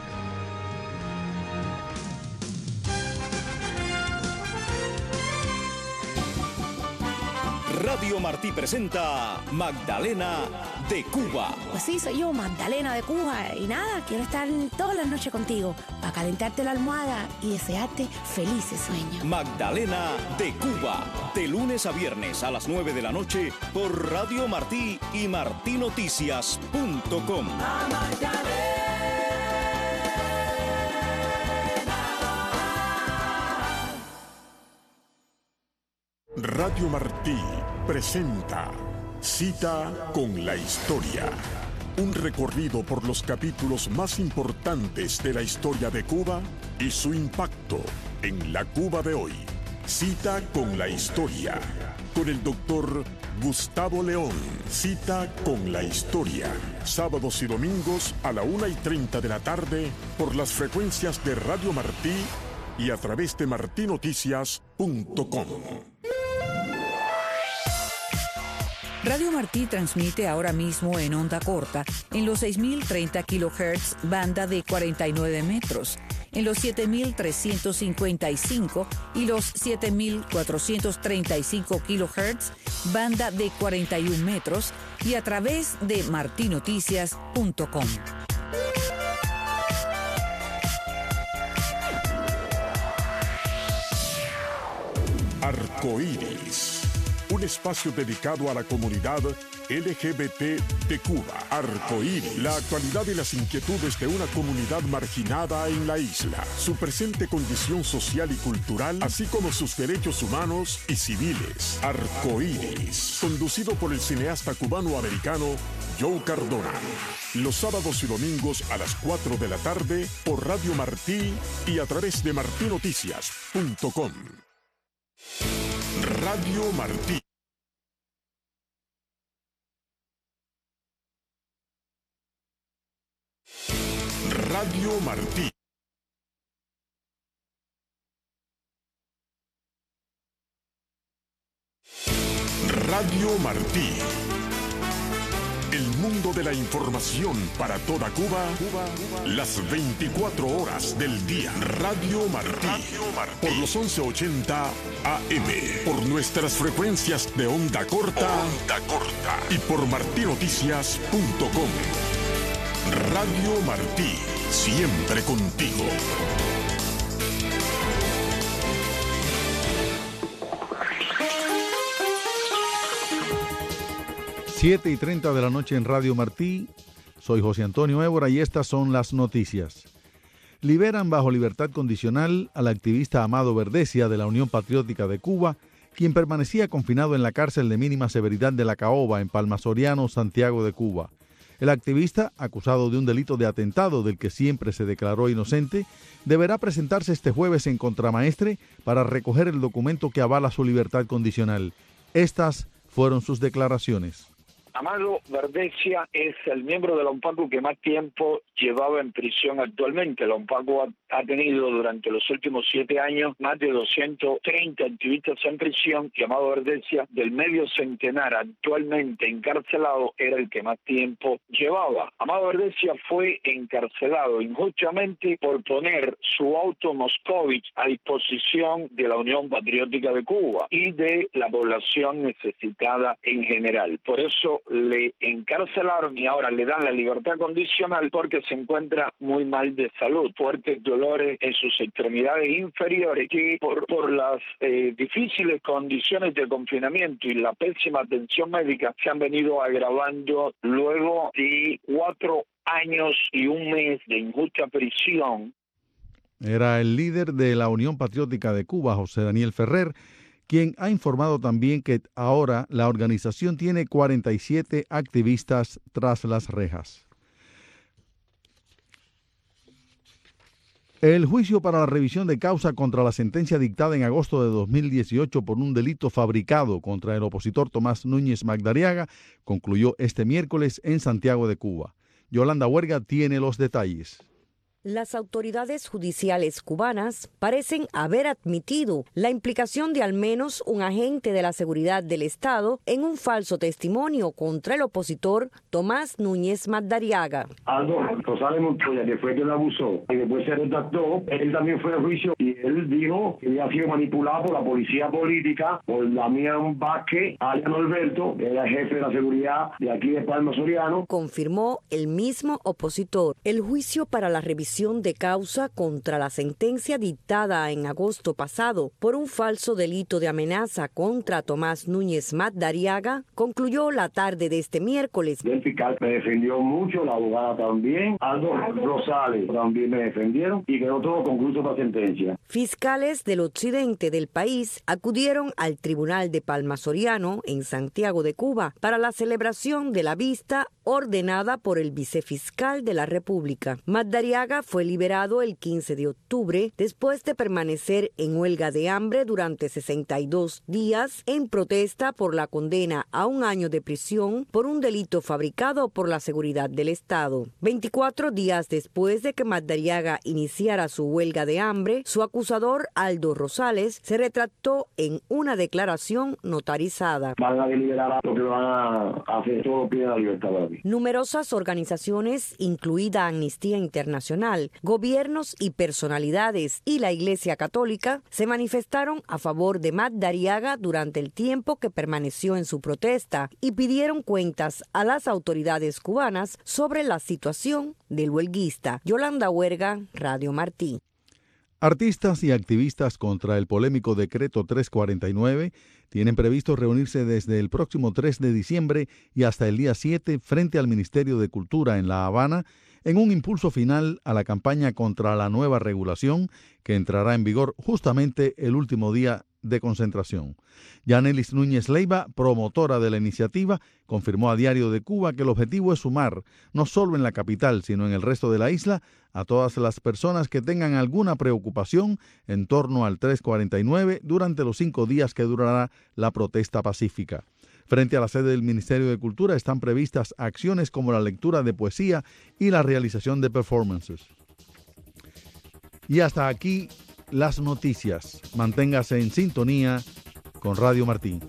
Radio Martí presenta Magdalena de Cuba. Pues sí, soy yo, Magdalena de Cuba. Y nada, quiero estar todas las noches contigo para calentarte la almohada y desearte felices sueños. Magdalena de Cuba. De lunes a viernes a las nueve de la noche por Radio Martí y martinoticias punto com. Radio Martí presenta Cita con la Historia. Un recorrido por los capítulos más importantes de la historia de Cuba y su impacto en la Cuba de hoy. Cita con la Historia. Con el doctor Gustavo León. Cita con la Historia. Sábados y domingos a la una y treinta de la tarde por las frecuencias de Radio Martí y a través de martinoticias punto com. Radio Martí transmite ahora mismo en onda corta en los seis mil treinta kilohertz, banda de cuarenta y nueve metros, en los siete mil trescientos cincuenta y cinco y los siete mil cuatrocientos treinta y cinco kilohertz, banda de cuarenta y uno metros y a través de martinoticias punto com. Arcoíris, un espacio dedicado a la comunidad L G B T de Cuba. Arcoíris, la actualidad y las inquietudes de una comunidad marginada en la isla, su presente condición social y cultural, así como sus derechos humanos y civiles. Arcoíris, conducido por el cineasta cubano-americano Joe Cardona. Los sábados y domingos a las cuatro de la tarde por Radio Martí y a través de martí noticias punto com. Radio Martí. Radio Martí. Radio Martí. El mundo de la información para toda Cuba, las veinticuatro horas del día. Radio Martí, por los once ochenta A M, por nuestras frecuencias de onda corta, onda corta y por martí noticias punto com. Radio Martí, siempre contigo. siete y treinta de la noche en Radio Martí. Soy José Antonio Évora y estas son las noticias. Liberan bajo libertad condicional al activista Amado Verdecia de la Unión Patriótica de Cuba, quien permanecía confinado en la cárcel de mínima severidad de La Caoba, en Palma Soriano, Santiago de Cuba. El activista, acusado de un delito de atentado del que siempre se declaró inocente, deberá presentarse este jueves en contramaestre para recoger el documento que avala su libertad condicional. Estas fueron sus declaraciones. Amado Verdecia es el miembro de la ONPACU que más tiempo llevaba en prisión actualmente. La ONPACU ha, ha tenido durante los últimos siete años más de doscientos treinta activistas en prisión y Amado Verdecia, del medio centenar actualmente encarcelado, era el que más tiempo llevaba. Amado Verdecia fue encarcelado injustamente por poner su auto Moscovich a disposición de la Unión Patriótica de Cuba y de la población necesitada en general. Por eso le encarcelaron y ahora le dan la libertad condicional porque se encuentra muy mal de salud, fuertes dolores en sus extremidades inferiores que por, por las eh, difíciles condiciones de confinamiento y la pésima atención médica se han venido agravando luego de cuatro años y un mes de injusta prisión. Era el líder de la Unión Patriótica de Cuba, José Daniel Ferrer, quien ha informado también que ahora la organización tiene cuarenta y siete activistas tras las rejas. El juicio para la revisión de causa contra la sentencia dictada en agosto de dos mil dieciocho por un delito fabricado contra el opositor Tomás Núñez Magdariaga concluyó este miércoles en Santiago de Cuba. Yolanda Huerga tiene los detalles. Las autoridades judiciales cubanas parecen haber admitido la implicación de al menos un agente de la seguridad del Estado en un falso testimonio contra el opositor Tomás Núñez Magdariaga. Aldo Rosales Montoya, que fue quien lo abusó y después se redactó, él también fue a juicio y él dijo que había sido manipulado por la policía política, por Damián Vázquez, alias Norberto, que era el jefe de la seguridad de aquí de Palma Soriano. Confirmó el mismo opositor. El juicio para la revisión de causa contra la sentencia dictada en agosto pasado por un falso delito de amenaza contra Tomás Núñez Magdariaga concluyó la tarde de este miércoles. El fiscal me defendió mucho, la abogada también, Aldo Rosales también me defendieron y quedó todo concluso para sentencia. Fiscales del occidente del país acudieron al Tribunal de Palma Soriano en Santiago de Cuba para la celebración de la vista ordenada por el vicefiscal de la República. Magdariaga fue liberado el quince de octubre después de permanecer en huelga de hambre durante sesenta y dos días en protesta por la condena a un año de prisión por un delito fabricado por la seguridad del Estado. veinticuatro días después de que Magdariaga iniciara su huelga de hambre, su acusador Aldo Rosales se retractó en una declaración notarizada. Van a deliberar lo que van a hacer, todo pide la libertad para mí. Numerosas organizaciones, incluida Amnistía Internacional, gobiernos y personalidades y la Iglesia Católica, se manifestaron a favor de Magdariaga durante el tiempo que permaneció en su protesta y pidieron cuentas a las autoridades cubanas sobre la situación del huelguista. Yolanda Huerga, Radio Martí. Artistas y activistas contra el polémico decreto trescientos cuarenta y nueve tienen previsto reunirse desde el próximo tres de diciembre y hasta el día siete frente al Ministerio de Cultura en La Habana en un impulso final a la campaña contra la nueva regulación que entrará en vigor justamente el último día de concentración. Yanelis Núñez Leiva, promotora de la iniciativa, confirmó a Diario de Cuba que el objetivo es sumar, no solo en la capital, sino en el resto de la isla, a todas las personas que tengan alguna preocupación en torno al trescientos cuarenta y nueve durante los cinco días que durará la protesta pacífica. Frente a la sede del Ministerio de Cultura están previstas acciones como la lectura de poesía y la realización de performances. Y hasta aquí las noticias. Manténgase en sintonía con Radio Martí.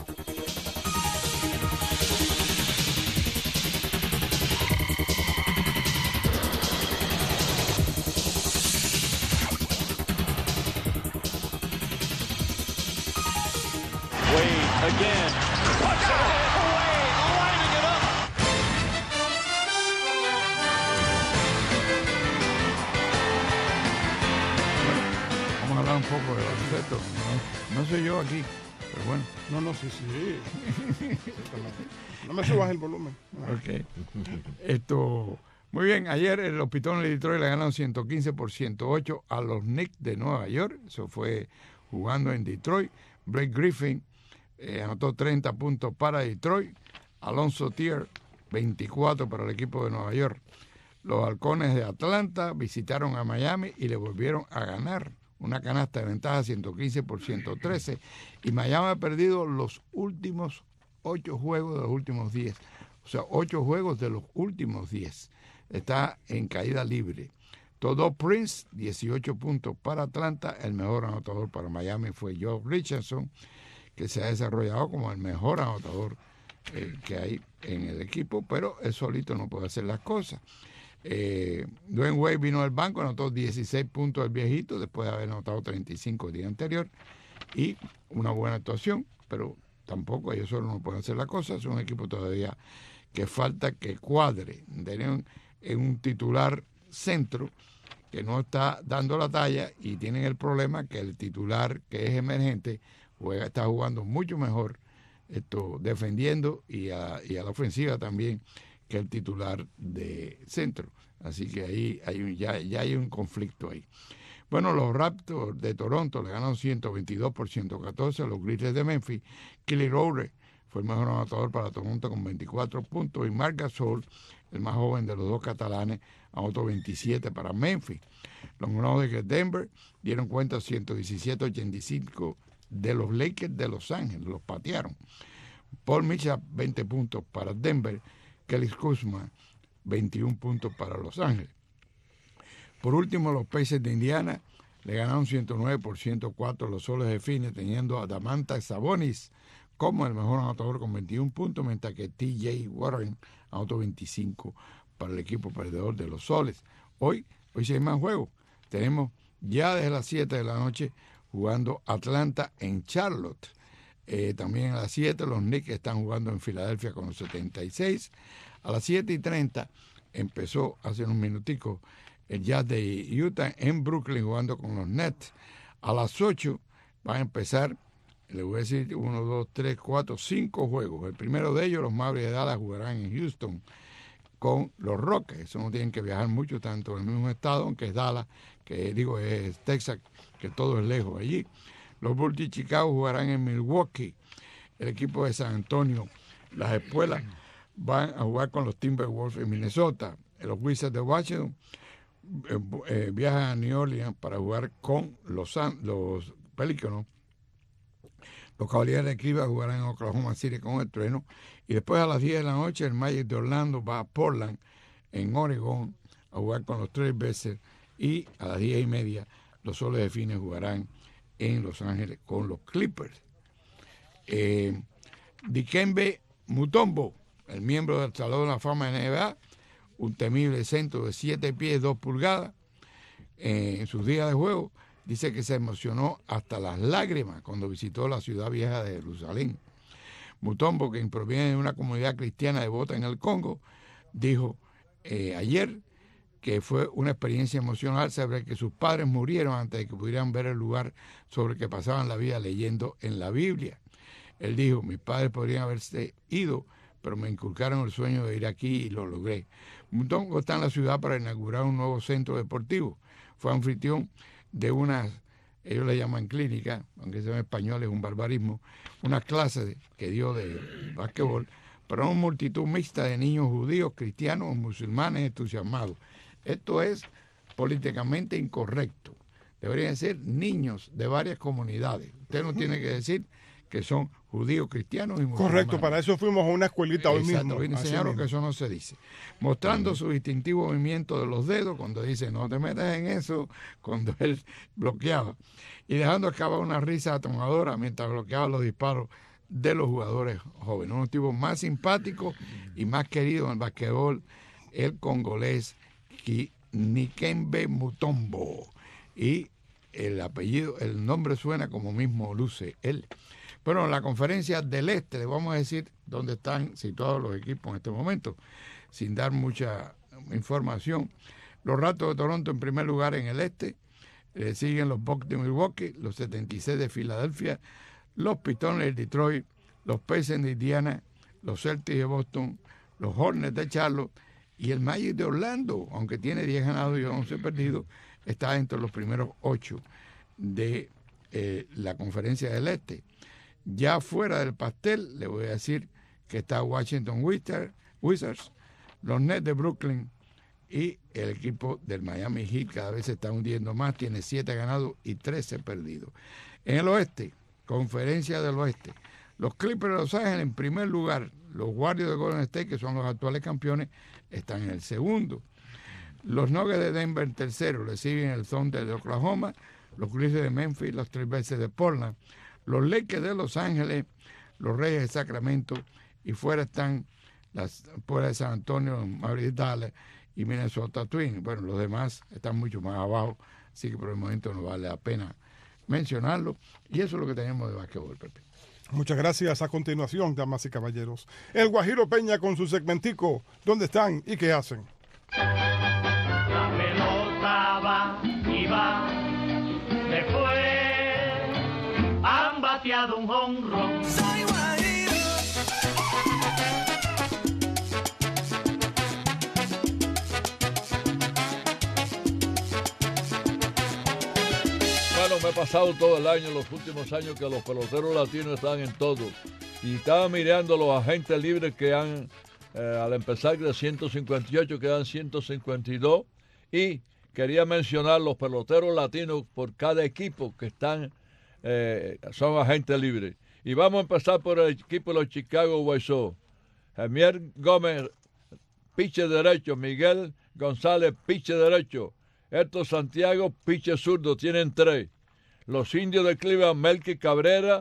Un poco de baloncesto. No, no soy yo aquí, pero bueno. No, no, sí, sí. No me subas el volumen. Ok. Esto, muy bien, ayer los Pitones de Detroit le ganaron ciento quince por ciento ocho a los Knicks de Nueva York. Eso fue jugando en Detroit. Blake Griffin eh, anotó treinta puntos para Detroit. Alonzo Tier, veinticuatro para el equipo de Nueva York. Los Halcones de Atlanta visitaron a Miami y le volvieron a ganar. Una canasta de ventaja, ciento quince por ciento trece. Y Miami ha perdido los últimos ocho juegos de los últimos diez. O sea, ocho juegos de los últimos diez. Está en caída libre. Todo Prince, dieciocho puntos para Atlanta. El mejor anotador para Miami fue Joe Richardson, que se ha desarrollado como el mejor anotador eh, que hay en el equipo, pero él solito no puede hacer las cosas. Eh, Dwayne Wade vino al banco, anotó dieciséis puntos el viejito, después de haber anotado treinta y cinco el día anterior, y una buena actuación, pero tampoco ellos solo no pueden hacer la cosa. Es un equipo todavía que falta que cuadre. Tienen un, un titular centro que no está dando la talla y tienen el problema que el titular que es emergente juega, está jugando mucho mejor esto, defendiendo y a, y a la ofensiva también que el titular de centro. Así que ahí hay un, ya, ya hay un conflicto ahí. Bueno, los Raptors de Toronto le ganaron ciento veintidós por ciento catorce a los Grizzlies de Memphis. Kelly Oubre fue el mejor anotador para Toronto con veinticuatro puntos y Marc Gasol, el más joven de los dos catalanes, anotó veintisiete para Memphis. Los Nuggets de Denver dieron cuenta ciento diecisiete a ochenta y cinco de los Lakers de Los Ángeles, los patearon. Paul Millsap, veinte puntos para Denver. Kelly Kuzma, veintiún puntos para Los Ángeles. Por último, los Pacers de Indiana le ganaron ciento nueve por ciento cuatro a los Soles de Phoenix, teniendo a Domantas Sabonis como el mejor anotador con veintiún puntos, mientras que T J Warren anotó veinticinco para el equipo perdedor de los Soles. Hoy, hoy sí hay más juegos. Tenemos ya desde las siete de la noche jugando Atlanta en Charlotte. Eh, también a las siete los Knicks están jugando en Filadelfia con los setenta y seis. A las siete y treinta empezó hace unos minuticos el Jazz de Utah en Brooklyn jugando con los Nets. A las ocho van a empezar, les voy a decir, uno, dos, tres, cuatro, cinco juegos. El primero de ellos, los Mavericks de Dallas, jugarán en Houston con los Rockets. Eso no tienen que viajar mucho, tanto en el mismo estado, aunque es Dallas, que digo es Texas, que todo es lejos allí. Los Bulls de Chicago jugarán en Milwaukee. El equipo de San Antonio, las espuelas, van a jugar con los Timberwolves en Minnesota. Los Wizards de Washington eh, eh, viajan a New Orleans para jugar con los, los Pelicans. Los Cavaliers de Cleveland jugarán en Oklahoma City con el Trueno. Y después a las diez de la noche el Magic de Orlando va a Portland, en Oregon, a jugar con los Trail Blazers. Y a las diez y media los Soles de Phoenix jugarán en Los Ángeles con los Clippers. Eh, Dikembe Mutombo, el miembro del Salón de la Fama de N B A, un temible centro de siete pies, dos pulgadas, eh, en sus días de juego, dice que se emocionó hasta las lágrimas cuando visitó la ciudad vieja de Jerusalén. Mutombo, que proviene de una comunidad cristiana devota en el Congo, dijo eh, ayer que fue una experiencia emocional saber que sus padres murieron antes de que pudieran ver el lugar sobre el que pasaban la vida leyendo en la Biblia. Él dijo, mis padres podrían haberse ido, pero me inculcaron el sueño de ir aquí y lo logré. Mutongo está en la ciudad para inaugurar un nuevo centro deportivo. Fue anfitrión de unas, ellos le llaman clínica, aunque sea en español es un barbarismo, unas clases que dio de básquetbol para una multitud mixta de niños judíos, cristianos, musulmanes entusiasmados. Esto es políticamente incorrecto. Deberían ser niños de varias comunidades. Usted no tiene que decir que son judíos, cristianos y musulmanes. Correcto, para eso fuimos a una escuelita hoy Exacto, mismo. hoy enseñaron mismo. que eso no se dice. Mostrando uh-huh. su distintivo movimiento de los dedos cuando dice no te metas en eso, cuando él bloqueaba. Y dejando escapar una risa atonadora mientras bloqueaba los disparos de los jugadores jóvenes. Uno de los tipos más simpáticos y más queridos en el basquetbol, el congolés Nikembe Mutombo. Y el apellido, el nombre suena como mismo luce él. Bueno, en la conferencia del Este, le vamos a decir dónde están situados los equipos en este momento, sin dar mucha información. Los Raptors de Toronto en primer lugar en el Este, eh, siguen los Bucks de Milwaukee, los setenta y seis de Filadelfia, los Pistones de Detroit, los Pacers de Indiana, los Celtics de Boston, los Hornets de Charlotte y el Magic de Orlando, aunque tiene diez ganados y once perdidos, está entre los primeros ocho de eh, la conferencia del Este. Ya fuera del pastel, le voy a decir que está Washington Wizards, los Nets de Brooklyn y el equipo del Miami Heat cada vez se está hundiendo más, tiene siete ganados y trece perdidos. En el oeste, conferencia del oeste, los Clippers de Los Ángeles en primer lugar, los Warriors de Golden State, que son los actuales campeones, están en el segundo. Los Nuggets de Denver en tercero, le siguen el Thunder de Oklahoma, los Grizzlies de Memphis, los Trailblazers de Portland, los Lakers de Los Ángeles, los Reyes de Sacramento, y fuera están las fuera de San Antonio, Mavericks Dallas y Minnesota Twins. Bueno, los demás están mucho más abajo, así que por el momento no vale la pena mencionarlo. Y eso es lo que tenemos de basquetbol, Pepe. Muchas gracias. A continuación, damas y caballeros, el Guajiro Peña con su segmentico. ¿Dónde están y qué hacen? La pelota va y va, después han bateado un jonrón. Soy Guajiro. Bueno, me he pasado todo el año, los últimos años, que los peloteros latinos están en todo. Y estaba mirando los agentes libres que han, eh, al empezar de ciento cincuenta y ocho, quedan ciento cincuenta y dos. Y quería mencionar los peloteros latinos por cada equipo que están, eh, son agentes libres. Y vamos a empezar por el equipo de los Chicago White Sox. Javier Gómez, pitcher derecho. Miguel González, pitcher derecho. Héctor Santiago, pitcher zurdo. Tienen tres. Los Indios de Cleveland, Melky Cabrera,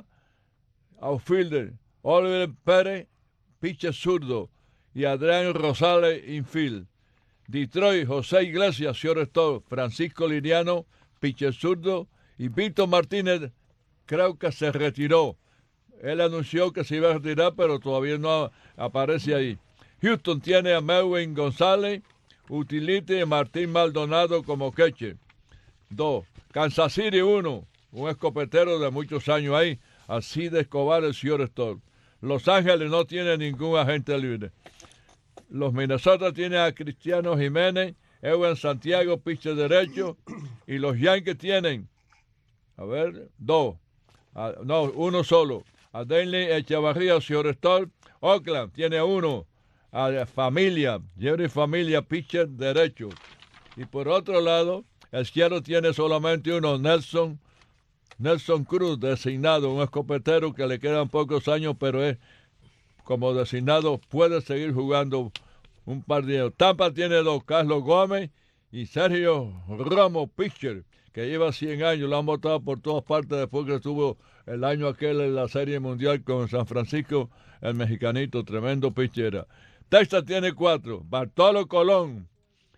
outfielder. Oliver Pérez, pitcher zurdo. Y Adrián Rosales, infield. Detroit, José Iglesias, shortstop. Francisco Liriano, pitcher zurdo. Y Víctor Martínez, creo que se retiró. Él anunció que se iba a retirar, pero todavía no aparece ahí. Houston tiene a Melvin González, utility, y Martín Maldonado como catcher. Dos. Kansas City, uno. Un escopetero de muchos años ahí. Así de Escobar, el shortstop. Los Ángeles no tiene ningún agente libre. Los Minnesota tienen a Cristiano Jiménez, Ewan Santiago, pitcher derecho. Y los Yankees tienen, a ver, dos. A, no, uno solo. A Denley Echevarría, shortstop. Oakland tiene uno. A Familia, Jerry Familia, pitcher derecho. Y por otro lado, el Seattle tiene solamente uno, Nelson, Nelson Cruz, designado, un escopetero que le quedan pocos años, pero es como designado, puede seguir jugando un par de años. Tampa tiene dos, Carlos Gómez y Sergio Ramos, pitcher, que lleva cien años, lo han votado por todas partes después que estuvo el año aquel en la Serie Mundial con San Francisco, el mexicanito, tremendo pitcher. Texas tiene cuatro, Bartolo Colón,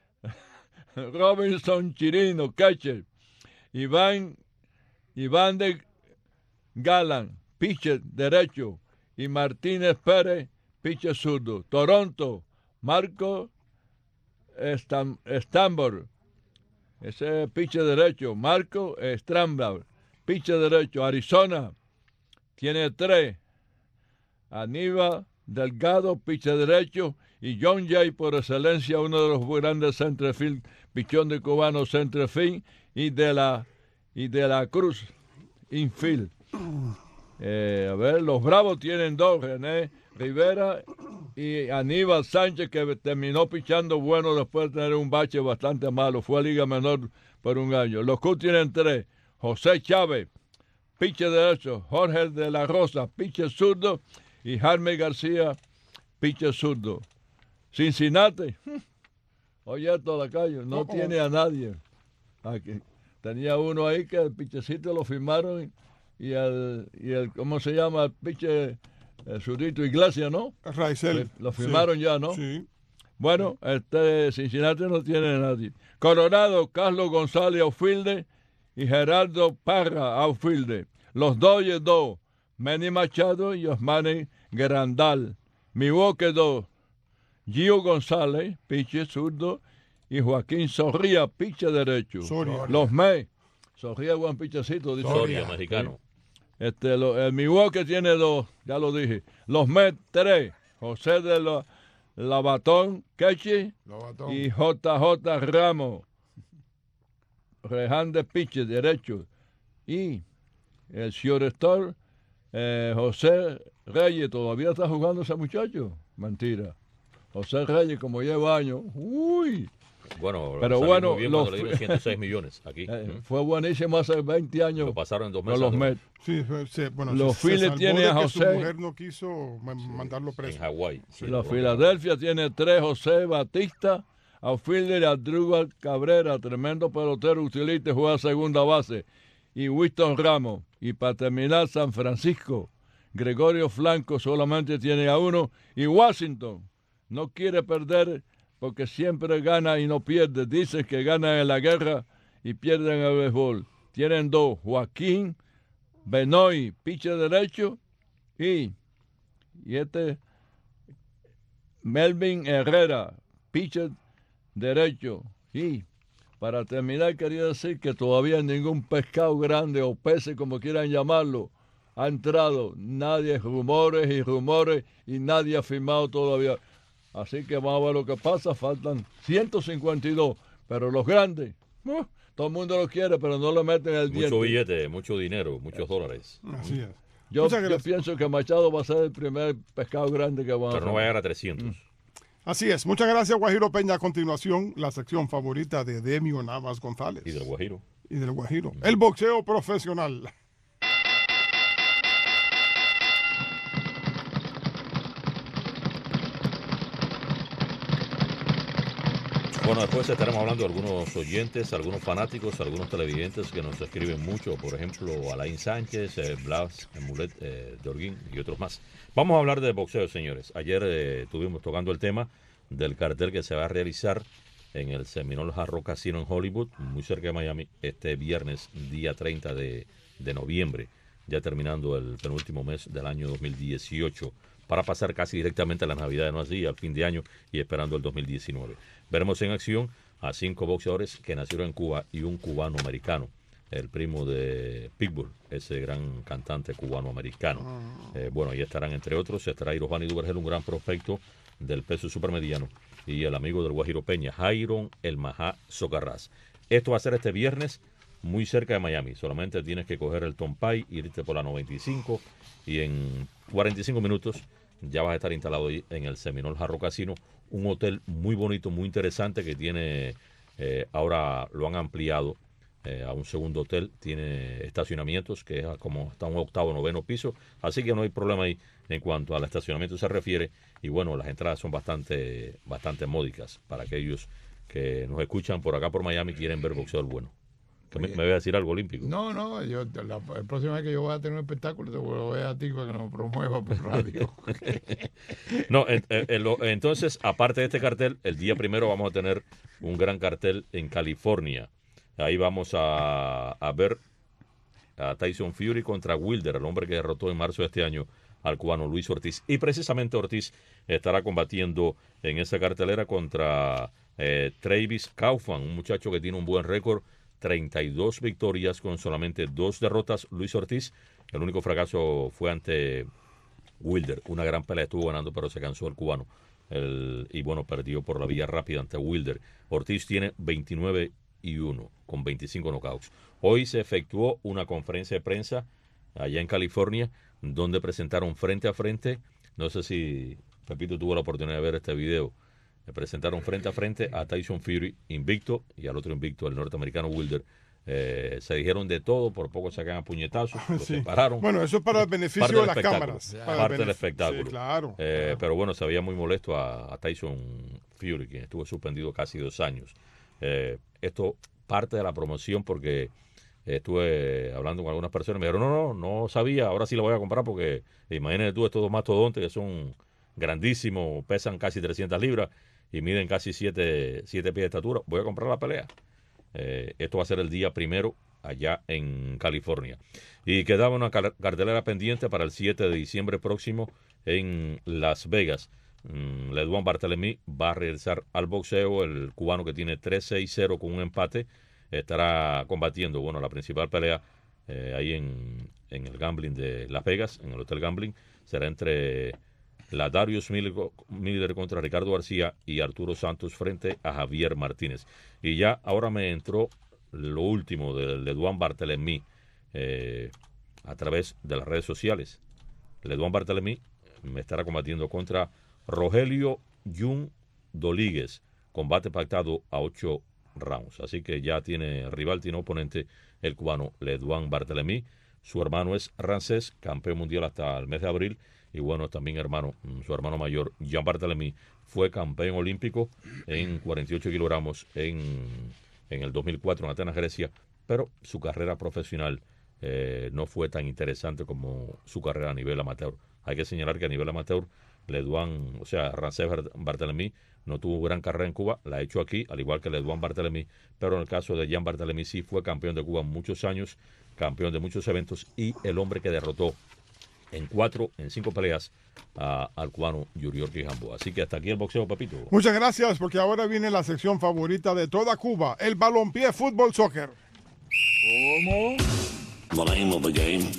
Robinson Chirino, catcher, Iván, Iván de Galán, pitcher derecho, y Martínez Pérez, pitcher zurdo. Toronto, Marco Stam, Stambor, ese es pitcher derecho. Marco Strambler, pitcher derecho. Arizona tiene tres. Aníbal Delgado, pitcher derecho. Y John Jay, por excelencia, uno de los grandes centerfield, pichón de cubano centerfield. Y de la, y de la Cruz, infield. Eh, a ver, los Bravos tienen dos, René Rivera y Aníbal Sánchez, que terminó pichando bueno después de tener un bache bastante malo. Fue a Liga Menor por un año. Los Cubs tienen tres. José Chávez, pitcher derecho. Jorge de la Rosa, pitcher zurdo. Y Jaime García, pitcher zurdo. Cincinnati, oye, esto la calle, no oh, tiene a nadie. Aquí. Tenía uno ahí que el pitchercito lo firmaron y el, y el ¿cómo se llama? El pitcher, el zurdito Iglesias, ¿no? Raizel. Lo firmaron sí, ya, ¿no? Sí. Bueno, este Cincinnati no tiene a nadie. Colorado, Carlos González, outfielder, y Gerardo Parra, outfielder. Los Dodgers, dos. Manny Machado y Osmani Grandal. Milwaukee, dos. Gio González, pitcher zurdo, y Joaquín Zorrilla, pitcher derecho. Soria. Los Mets, Zorrilla es buen pitchercito. Dice Soria, mexicano. Este, lo, el Milwaukee tiene dos, ya lo dije. Los Mets, tres. José de la, Labatón, Kechi y J J Ramos. Rejan de pitcher derecho. Y el shortstop, eh, José Reyes, todavía está jugando ese muchacho. Mentira. José Reyes, como lleva años, uy. Bueno, pero bueno, bien los, le dieron ciento seis millones aquí. Eh, fue buenísimo hace veinte años. Lo pasaron en dos no meses. los Mets. Sí, sí, bueno, los se, Phillies se tienen a José. Su mujer no quiso mandarlo preso. En Hawái. Sí, los Filadelfia tiene tres. José Batista, outfielder, Adrúbal Cabrera, tremendo pelotero, utilista, juega segunda base. Y Winston Ramos. Y para terminar, San Francisco, Gregorio Flanco solamente tiene a uno. Y Washington no quiere perder porque siempre gana y no pierde. Dicen que ganan en la guerra y pierden el béisbol. Tienen dos, Joaquín Benoit, pitcher derecho, y, y este Melvin Herrera, pitcher derecho. Y para terminar quería decir que todavía ningún pescado grande o peces, como quieran llamarlo, ha entrado. Nadie, rumores y rumores, y nadie ha firmado todavía. Así que vamos a ver lo que pasa. Faltan ciento cincuenta y dos, pero los grandes, uh, todo el mundo los quiere, pero no le meten el diente. Mucho billete, mucho dinero, muchos dólares. Así es. Yo, yo pienso que Machado va a ser el primer pescado grande que va a Pero no va a llegar a trescientos. Mm. Así es. Muchas gracias, Guajiro Peña. A continuación, la sección favorita de Demio Navas González. Y del Guajiro. Y del Guajiro. El boxeo profesional. Bueno, después estaremos hablando de algunos oyentes, algunos fanáticos, algunos televidentes que nos escriben mucho, por ejemplo, Alain Sánchez, eh, Blas Mulet eh, de Orguín y otros más. Vamos a hablar de boxeo, señores. Ayer eh, estuvimos tocando el tema del cartel que se va a realizar en el Seminole Hard Rock Casino en Hollywood, muy cerca de Miami, este viernes, día treinta de, de noviembre, ya terminando el penúltimo mes del año dos mil dieciocho, para pasar casi directamente a las Navidades, no así, al fin de año y esperando el dos mil diecinueve. Veremos en acción a cinco boxeadores que nacieron en Cuba y un cubano-americano, el primo de Pitbull, ese gran cantante cubano-americano. Eh, bueno, ahí estarán, entre otros, estará Irofani Duvergel, un gran prospecto del peso supermediano, y el amigo del Guajiro Peña, Jairon El Majá Socarrás. Esto va a ser este viernes, muy cerca de Miami. Solamente tienes que coger el Tompay, irte por la noventa y cinco, y en cuarenta y cinco minutos ya vas a estar instalado ahí en el Seminole Hard Rock Casino, un hotel muy bonito, muy interesante que tiene, eh, ahora lo han ampliado eh, a un segundo hotel, tiene estacionamientos que es como hasta un octavo, noveno piso, así que no hay problema ahí en cuanto al estacionamiento se refiere, y bueno, las entradas son bastante, bastante módicas para aquellos que nos escuchan por acá por Miami y quieren ver boxeo bueno. ¿Me, ¿Me voy a decir algo olímpico? No, no, yo, la, la próxima vez que yo voy a tener un espectáculo te voy a ver a ti para que nos promueva por radio. No, en, en, lo, entonces, aparte de este cartel, el día primero vamos a tener un gran cartel en California. Ahí vamos a, a ver a Tyson Fury contra Wilder, el hombre que derrotó en marzo de este año al cubano Luis Ortiz. Y precisamente Ortiz estará combatiendo en esa cartelera contra Eh, Travis Kaufman, un muchacho que tiene un buen récord, treinta y dos victorias con solamente dos derrotas. Luis Ortiz, el único fracaso fue ante Wilder. Una gran pelea estuvo ganando, pero se cansó el cubano. El, y bueno, perdió por la vía rápida ante Wilder. Ortiz tiene veintinueve y uno con veinticinco knockouts. Hoy se efectuó una conferencia de prensa allá en California, donde presentaron frente a frente, no sé si Pepito tuvo la oportunidad de ver este video, le presentaron frente a frente a Tyson Fury invicto y al otro invicto, el norteamericano Wilder. Eh, se dijeron de todo, por poco sacan a puñetazos, los Sí. separaron. Bueno, eso es para el beneficio de las cámaras. Para el Parte del benef- espectáculo. Sí, claro, Eh, claro. Pero bueno, se había muy molesto a, a Tyson Fury, quien estuvo suspendido casi dos años. Eh, esto parte de la promoción porque estuve hablando con algunas personas y me dijeron, no, no, no sabía, ahora sí la voy a comprar porque imagínate tú estos dos mastodontes que son grandísimos, pesan casi trescientas libras y miden casi siete pies de estatura, voy a comprar la pelea. Eh, esto va a ser el día primero allá en California. Y quedaba una car- cartelera pendiente para el siete de diciembre próximo en Las Vegas. Mm, Leduan Barthelemy va a regresar al boxeo. El cubano, que tiene tres seis cero con un empate, estará combatiendo, bueno, la principal pelea eh, ahí en, en el Gambling de Las Vegas, en el Hotel Gambling. Será entre la Darius Miller, Miller contra Ricardo García y Arturo Santos frente a Javier Martínez. Y ya ahora me entró lo último de Leduan Barthelemy eh, a través de las redes sociales. Leduan Barthelemy me estará combatiendo contra Rogelio Jun Dolíguez, combate pactado a ocho rounds. Así que ya tiene rival, tiene oponente el cubano Leduan Barthelemy. Su hermano es Rancés, campeón mundial hasta el mes de abril. Y bueno, también hermano, su hermano mayor, Jean Barthelemy, fue campeón olímpico en cuarenta y ocho kilogramos en, en el dos mil cuatro en Atenas, Grecia. Pero su carrera profesional eh, no fue tan interesante como su carrera a nivel amateur. Hay que señalar que a nivel amateur, Leduan, o sea, Rancés Barthelemy no tuvo gran carrera en Cuba, la ha hecho aquí, al igual que Leduan Barthelemy, pero en el caso de Jean Barthelemy sí fue campeón de Cuba muchos años, campeón de muchos eventos y el hombre que derrotó en cuatro, en cinco peleas a, al cubano Yuriorkis Gamboa. Así que hasta aquí el boxeo, Pepito. Muchas gracias, porque ahora viene la sección favorita de toda Cuba, el balompié fútbol soccer. ¿Cómo? The name of the game.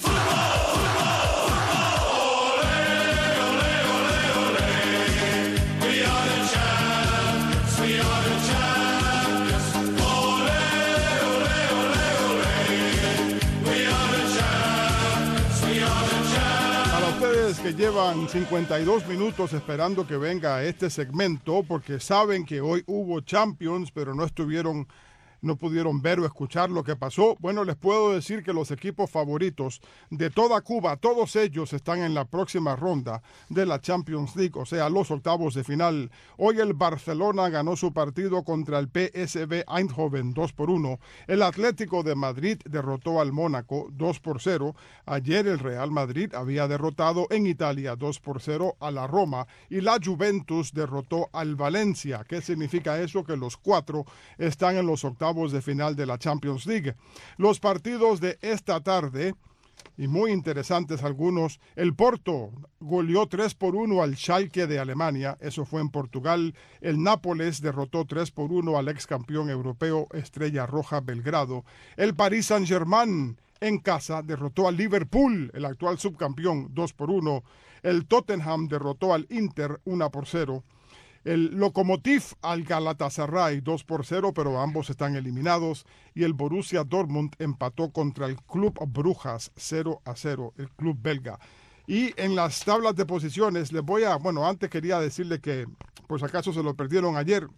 We are the champions, we are the champions. Ole, ole, ole, ole. We are the champions, we are the champions. Para ustedes que llevan cincuenta y dos minutos esperando que venga este segmento, porque saben que hoy hubo Champions, pero no estuvieron, no pudieron ver o escuchar lo que pasó, bueno, les puedo decir que los equipos favoritos de toda Cuba, todos ellos están en la próxima ronda de la Champions League, o sea, los octavos de final. Hoy el Barcelona ganó su partido contra el P S V Eindhoven dos por uno. El Atlético de Madrid derrotó al Mónaco dos por cero. Ayer el Real Madrid había derrotado en Italia dos por cero a la Roma y la Juventus derrotó al Valencia. ¿Qué significa eso? Que los cuatro están en los octavos de final de la Champions League. Los partidos de esta tarde, y muy interesantes algunos, el Porto goleó tres por uno al Schalke de Alemania, eso fue en Portugal. El Nápoles derrotó tres por uno al ex campeón europeo Estrella Roja Belgrado. El Paris Saint-Germain en casa derrotó al Liverpool, el actual subcampeón, dos por uno. El Tottenham derrotó al Inter uno por cero. El Lokomotiv al Galatasaray dos por cero, pero ambos están eliminados. Y el Borussia Dortmund empató contra el Club Brujas cero a cero, el club belga. Y en las tablas de posiciones les voy a, bueno, antes quería decirle que por si acaso se lo perdieron ayer.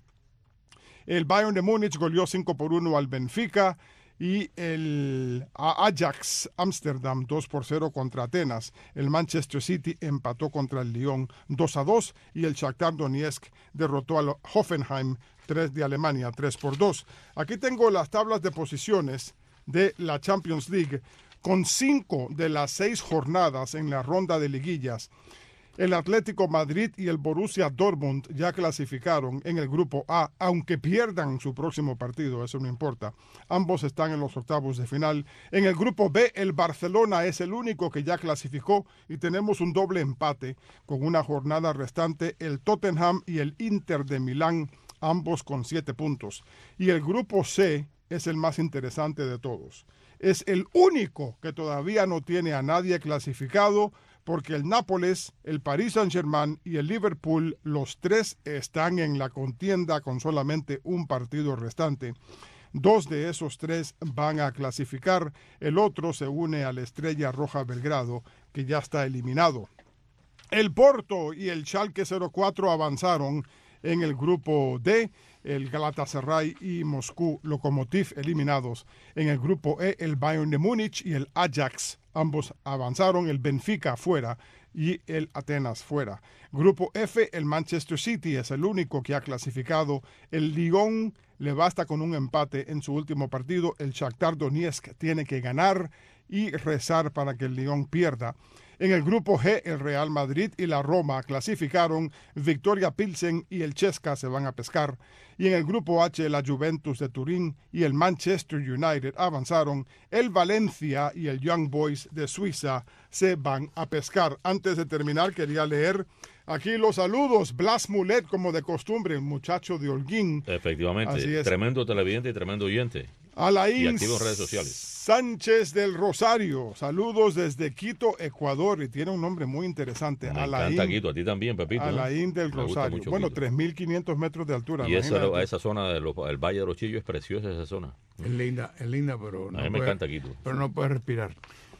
El Bayern de Múnich goleó cinco por uno al Benfica. Y el Ajax Amsterdam dos por cero contra Atenas. El Manchester City empató contra el Lyon dos a dos y el Shakhtar Donetsk derrotó al Hoffenheim tres de Alemania tres por dos. Aquí tengo las tablas de posiciones de la Champions League con cinco de las seis jornadas en la ronda de liguillas. El Atlético Madrid y el Borussia Dortmund ya clasificaron en el grupo A, aunque pierdan su próximo partido, eso no importa. Ambos están en los octavos de final. En el grupo B, el Barcelona es el único que ya clasificó y tenemos un doble empate con una jornada restante. El Tottenham y el Inter de Milán ambos con siete puntos. Y el grupo C es el más interesante de todos. Es el único que todavía no tiene a nadie clasificado, porque el Nápoles, el Paris Saint-Germain y el Liverpool, los tres están en la contienda con solamente un partido restante. Dos de esos tres van a clasificar, el otro se une a la Estrella Roja Belgrado, que ya está eliminado. El Porto y el Schalke cero cuatro avanzaron en el grupo D, el Galatasaray y Moscú Lokomotiv eliminados. En el grupo E, el Bayern de Múnich y el Ajax, ambos avanzaron, el Benfica fuera y el Atenas fuera. Grupo F, el Manchester City es el único que ha clasificado. El Lyon le basta con un empate en su último partido. El Shakhtar Donetsk tiene que ganar y rezar para que el Lyon pierda. En el grupo G, el Real Madrid y la Roma clasificaron, Victoria Pilsen y el Chesca se van a pescar. Y en el grupo H, la Juventus de Turín y el Manchester United avanzaron, el Valencia y el Young Boys de Suiza se van a pescar. Antes de terminar, quería leer aquí los saludos. Blas Mulet, como de costumbre, el muchacho de Holguín. Efectivamente, Así es. Tremendo televidente y tremendo oyente. Alain Y activo en redes sociales. Sánchez del Rosario, saludos desde Quito, Ecuador, y tiene un nombre muy interesante. Me Alain, encanta Quito, a ti también, Pepito. ¿no? Alain del Me gusta Rosario. mucho Bueno, Quito. tres mil quinientos metros de altura. Y esa, imagínate. esa zona del Valle de los Chillos es preciosa, esa zona. Es linda, es linda, pero no A mí me puede- encanta Quito. Pero no puede respirar.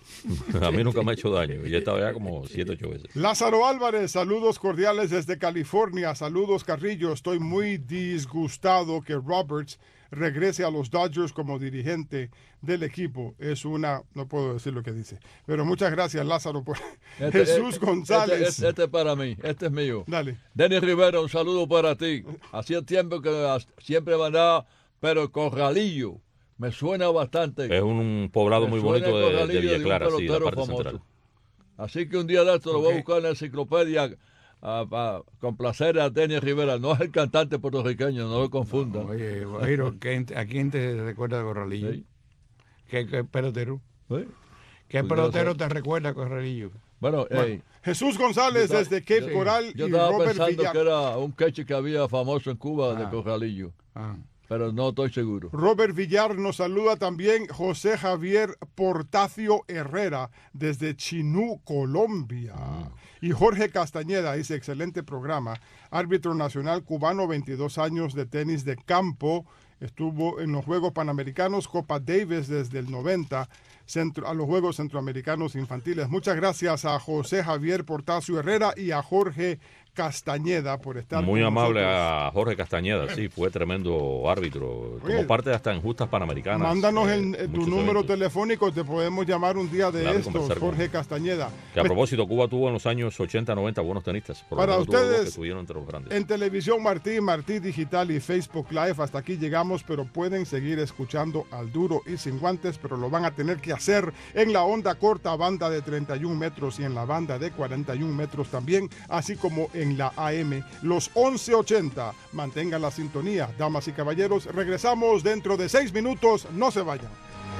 A mí nunca me ha hecho daño. Yo he estado ya como siete, ocho veces. Lázaro Álvarez, saludos cordiales desde California. Saludos, Carrillo. Estoy muy disgustado que Roberts regrese a los Dodgers como dirigente del equipo. Es una, no puedo decir lo que dice, pero muchas gracias, Lázaro. Por... Este- Jesús este- González. Este, este es para mí, este es mío. Dale. Denis Rivera, un saludo para ti. Hacía tiempo que as- siempre mandaba, pero Corralillo me suena bastante. Es un poblado Me muy suena bonito de, de Corralillo Villa un Clara, sí, la pelotero parte famoso. central. Así que un día de esto lo voy Ok. a buscar en la enciclopedia a, a complacer a Denis Rivera. No es el cantante puertorriqueño, no lo confundan. Oye, Guajiro, ¿quién te- ¿a quién te recuerda de Corralillo? Sí. ¿Qué, qué pelotero? Sí. ¿Qué Pues pelotero yo te recuerda, Corralillo? Bueno, Bueno, hey, Jesús González yo desde estaba- Cape yo- Coral yo y estaba Robert pensando Villar. que era un queche que había famoso en Cuba de Ah. Corralillo, Ah. pero no estoy seguro. Robert Villar nos saluda también. José Javier Portacio Herrera desde Chinú, Colombia. Y Jorge Castañeda dice, excelente programa. Árbitro nacional cubano, veintidós años de tenis de campo. Estuvo en los Juegos Panamericanos Copa Davis desde el noventa, centro, a los Juegos Centroamericanos Infantiles. Muchas gracias a José Javier Portacio Herrera y a Jorge Castañeda por estar Muy con amable nosotros. a Jorge Castañeda, sí, fue tremendo árbitro. Oye, Como parte hasta en justas panamericanas. Mándanos eh, el- tu muchos número eventos. telefónico, te podemos llamar un día de Claro, estos, conversar con Jorge él. Castañeda. Que a Me- propósito, Cuba tuvo en los años ochenta, noventa buenos tenistas. Por lo Para menos tuvo dos ustedes, que estuvieron entre los grandes. En Televisión Martí, Martí Digital y Facebook Live, hasta aquí llegamos, pero pueden seguir escuchando al Duro y Sin Guantes, pero lo van a tener que hacer en la onda corta, banda de treinta y un metros y en la banda de cuarenta y un metros también, así como en la A M, los once ochenta. Mantengan la sintonía, damas y caballeros. Regresamos dentro de seis minutos, no se vayan.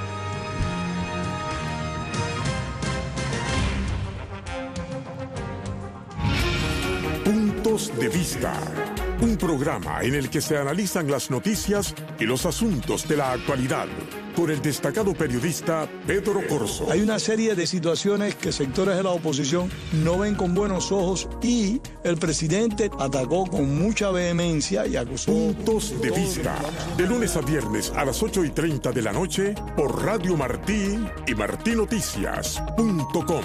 Puntos de Vista. Un programa en el que se analizan las noticias y los asuntos de la actualidad por el destacado periodista Pedro Corso. Hay una serie de situaciones que sectores de la oposición no ven con buenos ojos y el presidente atacó con mucha vehemencia y acusó. Puntos de Vista. De lunes a viernes a las ocho y treinta de la noche por Radio Martí y martinoticias punto com.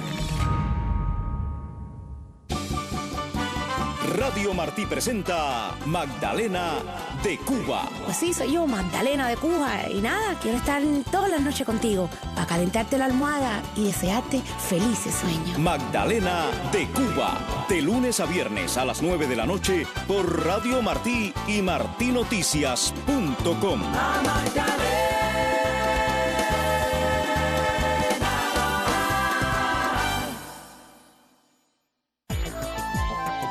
Radio Martí presenta Magdalena de Cuba. Pues sí, soy yo, Magdalena de Cuba. Y nada, quiero estar todas las noches contigo para calentarte la almohada y desearte felices sueños. Magdalena de Cuba. De lunes a viernes a las nueve de la noche por Radio Martí y martinoticias punto com.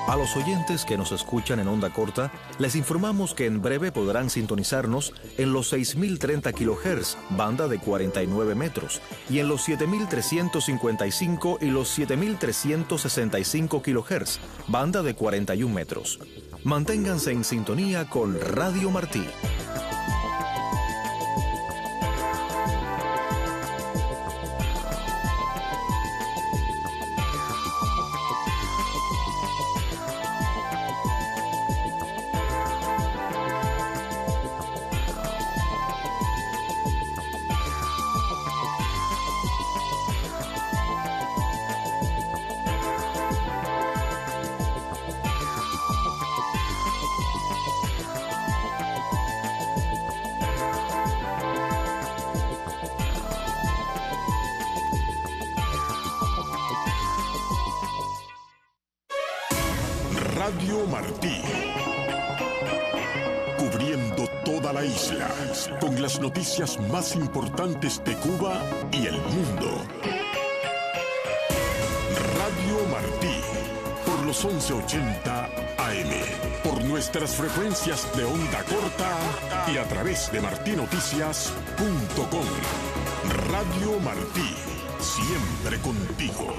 A los oyentes que nos escuchan en onda corta, les informamos que en breve podrán sintonizarnos en los seis mil treinta kilohertz, banda de cuarenta y nueve metros, y en los siete mil trescientos cincuenta y cinco y los siete mil trescientos sesenta y cinco kilohertz, banda de cuarenta y un metros. Manténganse en sintonía con Radio Martí. Radio Martí. Cubriendo toda la isla con las noticias más importantes de Cuba y el mundo. Radio Martí. Por los once ochenta A M. Por nuestras frecuencias de onda corta y a través de martí noticias punto com. Radio Martí. Siempre contigo.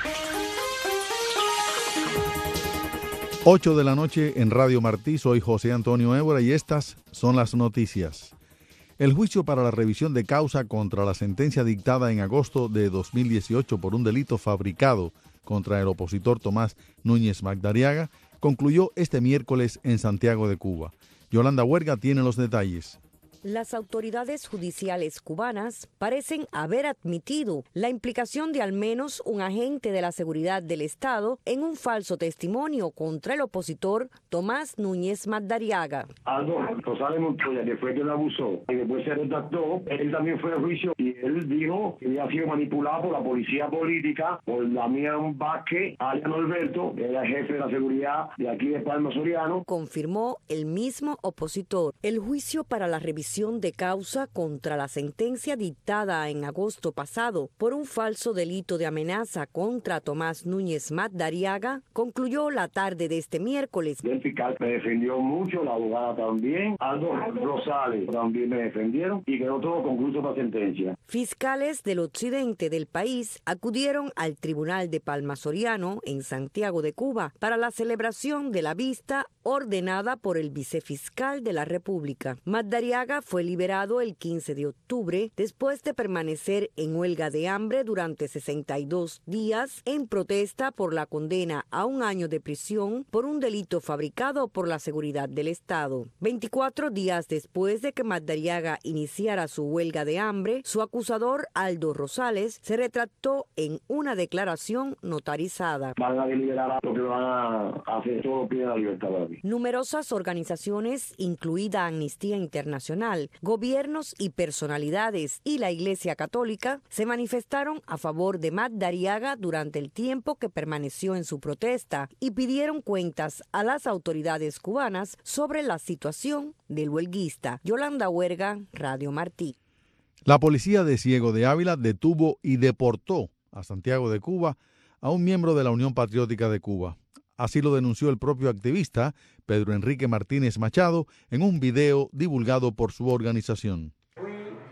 ocho de la noche en Radio Martí, soy José Antonio Évora y estas son las noticias. El juicio para la revisión de causa contra la sentencia dictada en agosto de dos mil dieciocho por un delito fabricado contra el opositor Tomás Núñez Magdariaga concluyó este miércoles en Santiago de Cuba. Yolanda Huerga tiene los detalles. Las autoridades judiciales cubanas parecen haber admitido la implicación de al menos un agente de la seguridad del Estado en un falso testimonio contra el opositor Tomás Núñez Magdariaga. Aldo Rosales Montoya, que fue quien lo abusó y después se redactó, él también fue a juicio y él dijo que había sido manipulado por la policía política, por Damián Vázquez, alias Norberto, que era jefe de la seguridad de aquí de Palma Soriano. Confirmó el mismo opositor. El juicio para la revisión de causa contra la sentencia dictada en agosto pasado por un falso delito de amenaza contra Tomás Núñez Magdariaga concluyó la tarde de este miércoles. El fiscal me defendió mucho, la abogada también, Aldo Rosales también me defendieron y quedó todo concluso para sentencia. Fiscales del occidente del país acudieron al Tribunal de Palma Soriano en Santiago de Cuba para la celebración de la vista ordenada por el vicefiscal de la República. Magdariaga fue liberado el quince de octubre después de permanecer en huelga de hambre durante sesenta y dos días en protesta por la condena a un año de prisión por un delito fabricado por la seguridad del Estado. veinticuatro días después de que Magdariaga iniciara su huelga de hambre, su acusador Aldo Rosales se retractó en una declaración notarizada. Van a deliberar lo que van a hacer, todo pide la libertad para mí. Numerosas organizaciones, incluida Amnistía Internacional, gobiernos y personalidades y la Iglesia Católica se manifestaron a favor de Magdariaga durante el tiempo que permaneció en su protesta y pidieron cuentas a las autoridades cubanas sobre la situación del huelguista. Yolanda Huerga, Radio Martí. La policía de Ciego de Ávila detuvo y deportó a Santiago de Cuba a un miembro de la Unión Patriótica de Cuba. Así lo denunció el propio activista, Pedro Enrique Martínez Machado, en un video divulgado por su organización. Fui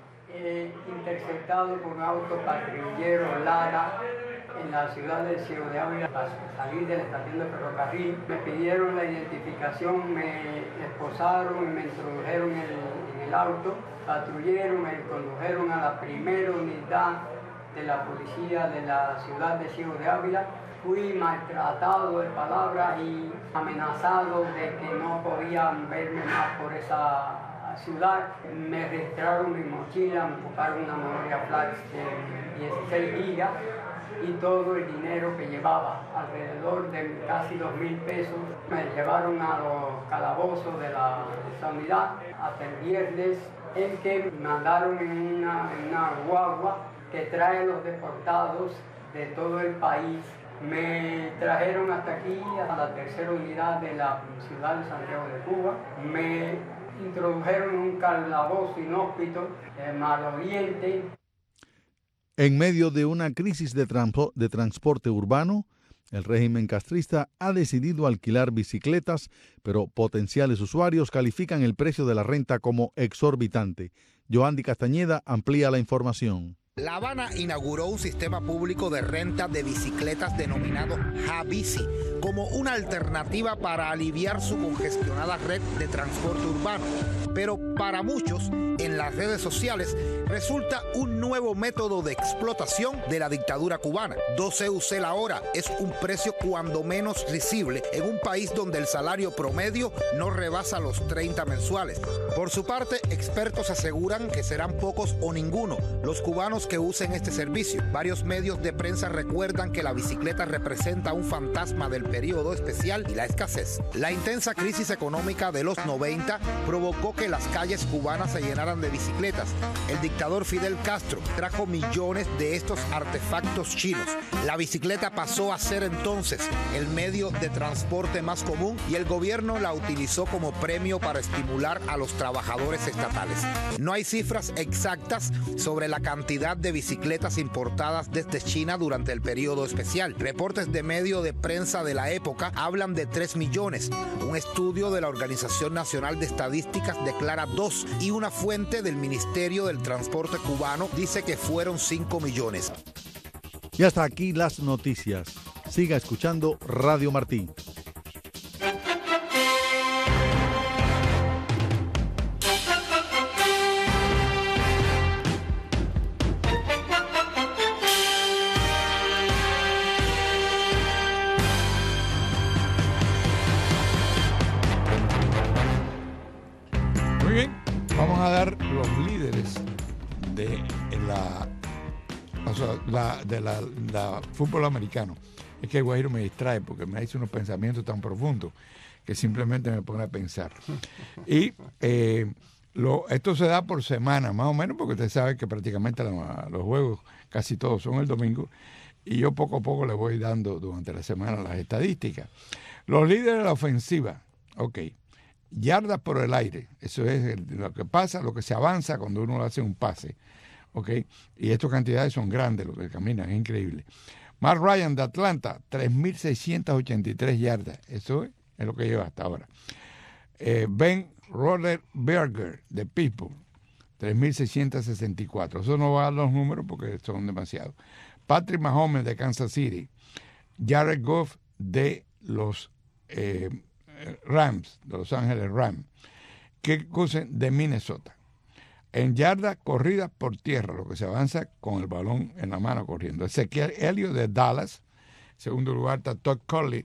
eh, interceptado por un auto patrullero Lara en la ciudad de Ciego de Ávila para salir de la estación de ferrocarril. Me pidieron la identificación, me esposaron y me introdujeron en el, en el auto. Patrulleros me condujeron a la primera unidad de la policía de la ciudad de Ciego de Ávila. Fui maltratado de palabras y amenazado de que no podían verme más por esa ciudad. Me registraron mi mochila, me buscaron una memoria flash de dieciséis gigas y todo el dinero que llevaba, alrededor de casi dos mil pesos. Me llevaron a los calabozos de la de esa unidad hasta el viernes, en que me mandaron en una, en una guagua que trae a los deportados de todo el país. Me trajeron hasta aquí, a la tercera unidad de la ciudad de Santiago de Cuba. Me introdujeron en un calabozo inhóspito, eh, maloliente. En medio de una crisis de, transpo- de transporte urbano, El régimen castrista ha decidido alquilar bicicletas, pero potenciales usuarios califican el precio de la renta como exorbitante. Yoandi Castañeda amplía la información. La Habana inauguró un sistema público de renta de bicicletas denominado Habici como una alternativa para aliviar su congestionada red de transporte urbano. Pero para muchos, en las redes sociales, resulta un nuevo método de explotación de la dictadura cubana. doce U C la hora es un precio cuando menos risible en un país donde el salario promedio no rebasa los treinta mensuales. Por su parte, expertos aseguran que serán pocos o ninguno los cubanos que usen este servicio. Varios medios de prensa recuerdan que la bicicleta representa un fantasma del periodo especial y la escasez. La intensa crisis económica de los noventa provocó que las calles cubanas se llenaran de bicicletas. El dictador Fidel Castro trajo millones de estos artefactos chinos. La bicicleta pasó a ser entonces el medio de transporte más común y el gobierno la utilizó como premio para estimular a los trabajadores estatales. No hay cifras exactas sobre la cantidad de bicicletas importadas desde China durante el periodo especial. Reportes de medio de prensa de la época hablan de tres millones. Un estudio de la Organización Nacional de Estadísticas declara dos y una fuente del Ministerio del Transporte cubano dice que fueron cinco millones. Y hasta aquí las noticias. Siga escuchando Radio Martí. Muy bien, vamos a dar los líderes de la, o sea, la de la, la fútbol americano. Es que el Guajiro me distrae porque me dice unos pensamientos tan profundos que simplemente me pone a pensar. Y eh, lo, esto se da por semana, más o menos, porque usted sabe que prácticamente la, los juegos casi todos son el domingo, y yo poco a poco le voy dando durante la semana las estadísticas. Los líderes de la ofensiva, ok. Yardas por el aire, eso es el, lo que pasa, lo que se avanza cuando uno hace un pase, ¿ok? Y estas cantidades son grandes, lo que caminan, es increíble. Matt Ryan de Atlanta, tres mil seiscientas ochenta y tres yardas, eso es, es lo que lleva hasta ahora. Eh, Ben Roethlisberger de Pittsburgh, tres mil seiscientos sesenta y cuatro, eso no va a dar los números porque son demasiados. Patrick Mahomes de Kansas City, Jared Goff de los eh, Rams, de Los Ángeles Rams, Kirk Cousins de Minnesota. En yardas corridas por tierra, lo que se avanza con el balón en la mano corriendo. Ezequiel Elliott de Dallas. En segundo lugar está Todd Gurley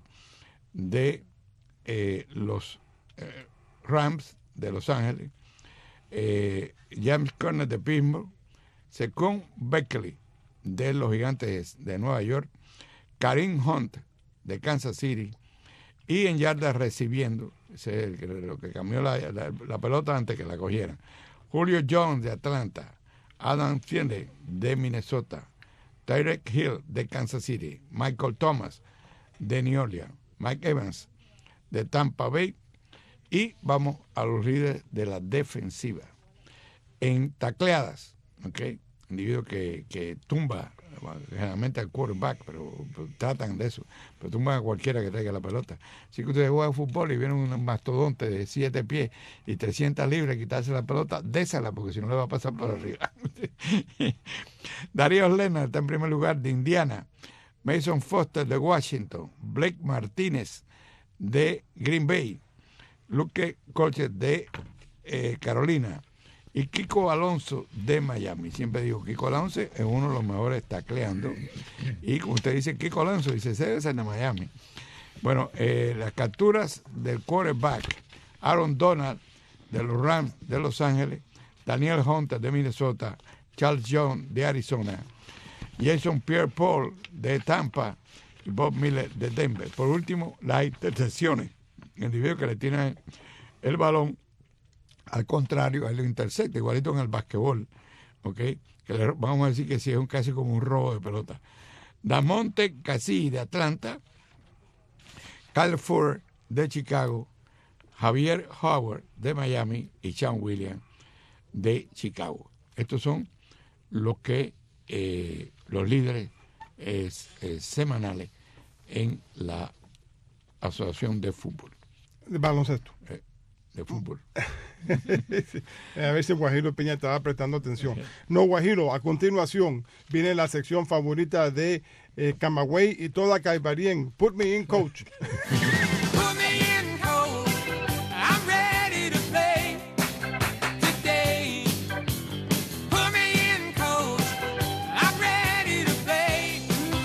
de eh, los eh, Rams de Los Ángeles. Eh, James Conner de Pittsburgh. Saquon Barkley de los Gigantes de Nueva York. Kareem Hunt de Kansas City. Y en yardas recibiendo, ese es el que, lo que cambió la, la, la pelota antes que la cogieran. Julio Jones de Atlanta, Adam Thielen de Minnesota, Tyreek Hill de Kansas City, Michael Thomas de New Orleans, Mike Evans de Tampa Bay. Y vamos a los líderes de la defensiva. En tacleadas, ¿ok? Individuo que, que tumba generalmente al quarterback, pero, pero tratan de eso, pero tumban a cualquiera que traiga la pelota. Si que ustedes juegan fútbol y viene un mastodonte de siete pies y trescientas libras a quitarse la pelota, désela porque si no le va a pasar por arriba. Darío Leonard está en primer lugar de Indiana, Mason Foster de Washington, Blake Martínez de Green Bay, Luke Colchet de eh, Carolina, y Kiko Alonso de Miami. Siempre digo, Kiko Alonso es uno de los mejores tacleando. Y como usted dice, Kiko Alonso, dice, se debe ser de Miami. Bueno, eh, las capturas del quarterback, Aaron Donald de los Rams de Los Ángeles, Daniel Hunter de Minnesota, Charles Jones de Arizona, Jason Pierre-Paul de Tampa y Bob Miller de Denver. Por último, las intercepciones. El individuo que le tiene el balón, al contrario, él lo intercepta, igualito en el basquetbol, ¿ok? Que le, vamos a decir que sí es un, casi como un robo de pelota. Damonte Cassie de Atlanta, Kyle Fuller de Chicago, Javier Howard de Miami y Sean Williams de Chicago. Estos son los que eh, los líderes eh, eh, semanales en la Asociación de Fútbol. De baloncesto. Eh, de fútbol. Sí. A ver si Guajiro Peña estaba prestando atención. No, Guajiro, a continuación viene la sección favorita de eh, Camagüey y toda Caibarien. Put me in, coach. Put me in, coach. I'm ready to play today. Put me in, coach. I'm ready to play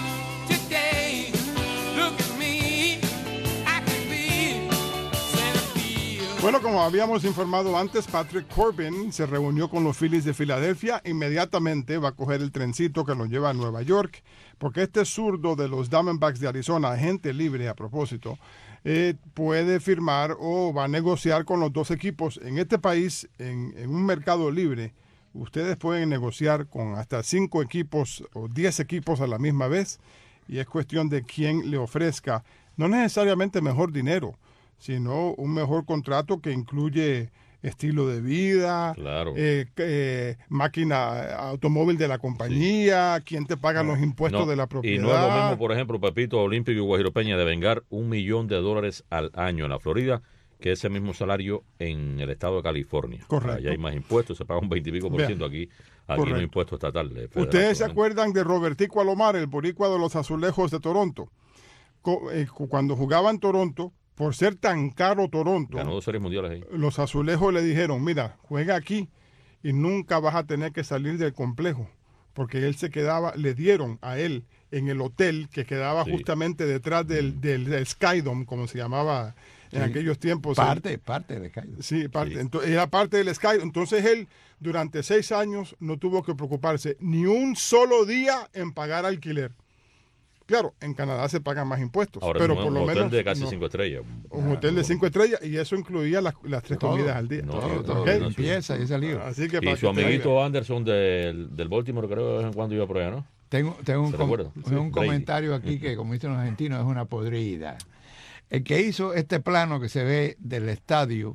today. Look at me. I can be center field. Bueno, como habíamos informado antes, Patrick Corbin se reunió con los Phillies de Filadelfia. Inmediatamente va a coger el trencito que lo lleva a Nueva York, porque este zurdo de los Diamondbacks de Arizona, agente libre a propósito, eh, puede firmar o va a negociar con los dos equipos. En este país, en, en un mercado libre, ustedes pueden negociar con hasta cinco equipos o diez equipos a la misma vez, y es cuestión de quién le ofrezca, no necesariamente mejor dinero, sino un mejor contrato que incluye estilo de vida, Claro. eh, eh, máquina, automóvil de la compañía, quién te paga los impuestos No, de la y propiedad. no es lo mismo, por ejemplo, Pepito, Olímpico y Guajiro Peña de vengar un millón de dólares al año en la Florida que ese mismo salario en el estado de California. Correcto. Allá hay más impuestos, se paga un veinte y pico por Vea. ciento aquí. Aquí Correcto. no hay impuesto estatal. eh, federal, ¿Ustedes se solamente. acuerdan de Robertico Alomar, el boricua de los Azulejos de Toronto? Co- eh, cu- cuando jugaba en Toronto, por ser tan caro Toronto, Ganó dos series mundiales ahí. los Azulejos le dijeron, mira, juega aquí y nunca vas a tener que salir del complejo, porque él se quedaba, le dieron a él en el hotel que quedaba Sí. justamente detrás del, del, del Skydome, como se llamaba en Sí. aquellos tiempos. Parte, parte de Cairo. Sí, parte. Ento- era parte del Sky. Entonces él, durante seis años, no tuvo que preocuparse ni un solo día en pagar alquiler. Claro, en Canadá se pagan más impuestos, Ahora pero es por un lo hotel menos de casi no. cinco estrellas. Un hotel de cinco estrellas, y eso incluía las, las tres Todo, comidas al día. No, todo, sí, todo, ¿ok? limpieza y ese lío. Así que Y para su que te amiguito diga. Anderson del, del Baltimore, creo, de vez en cuando iba por allá, ¿no? Tengo, tengo un, ¿Se com- recuerda? un Sí, Brady. comentario aquí que, como dicen los argentinos, es una podrida. El que hizo este plano que se ve del estadio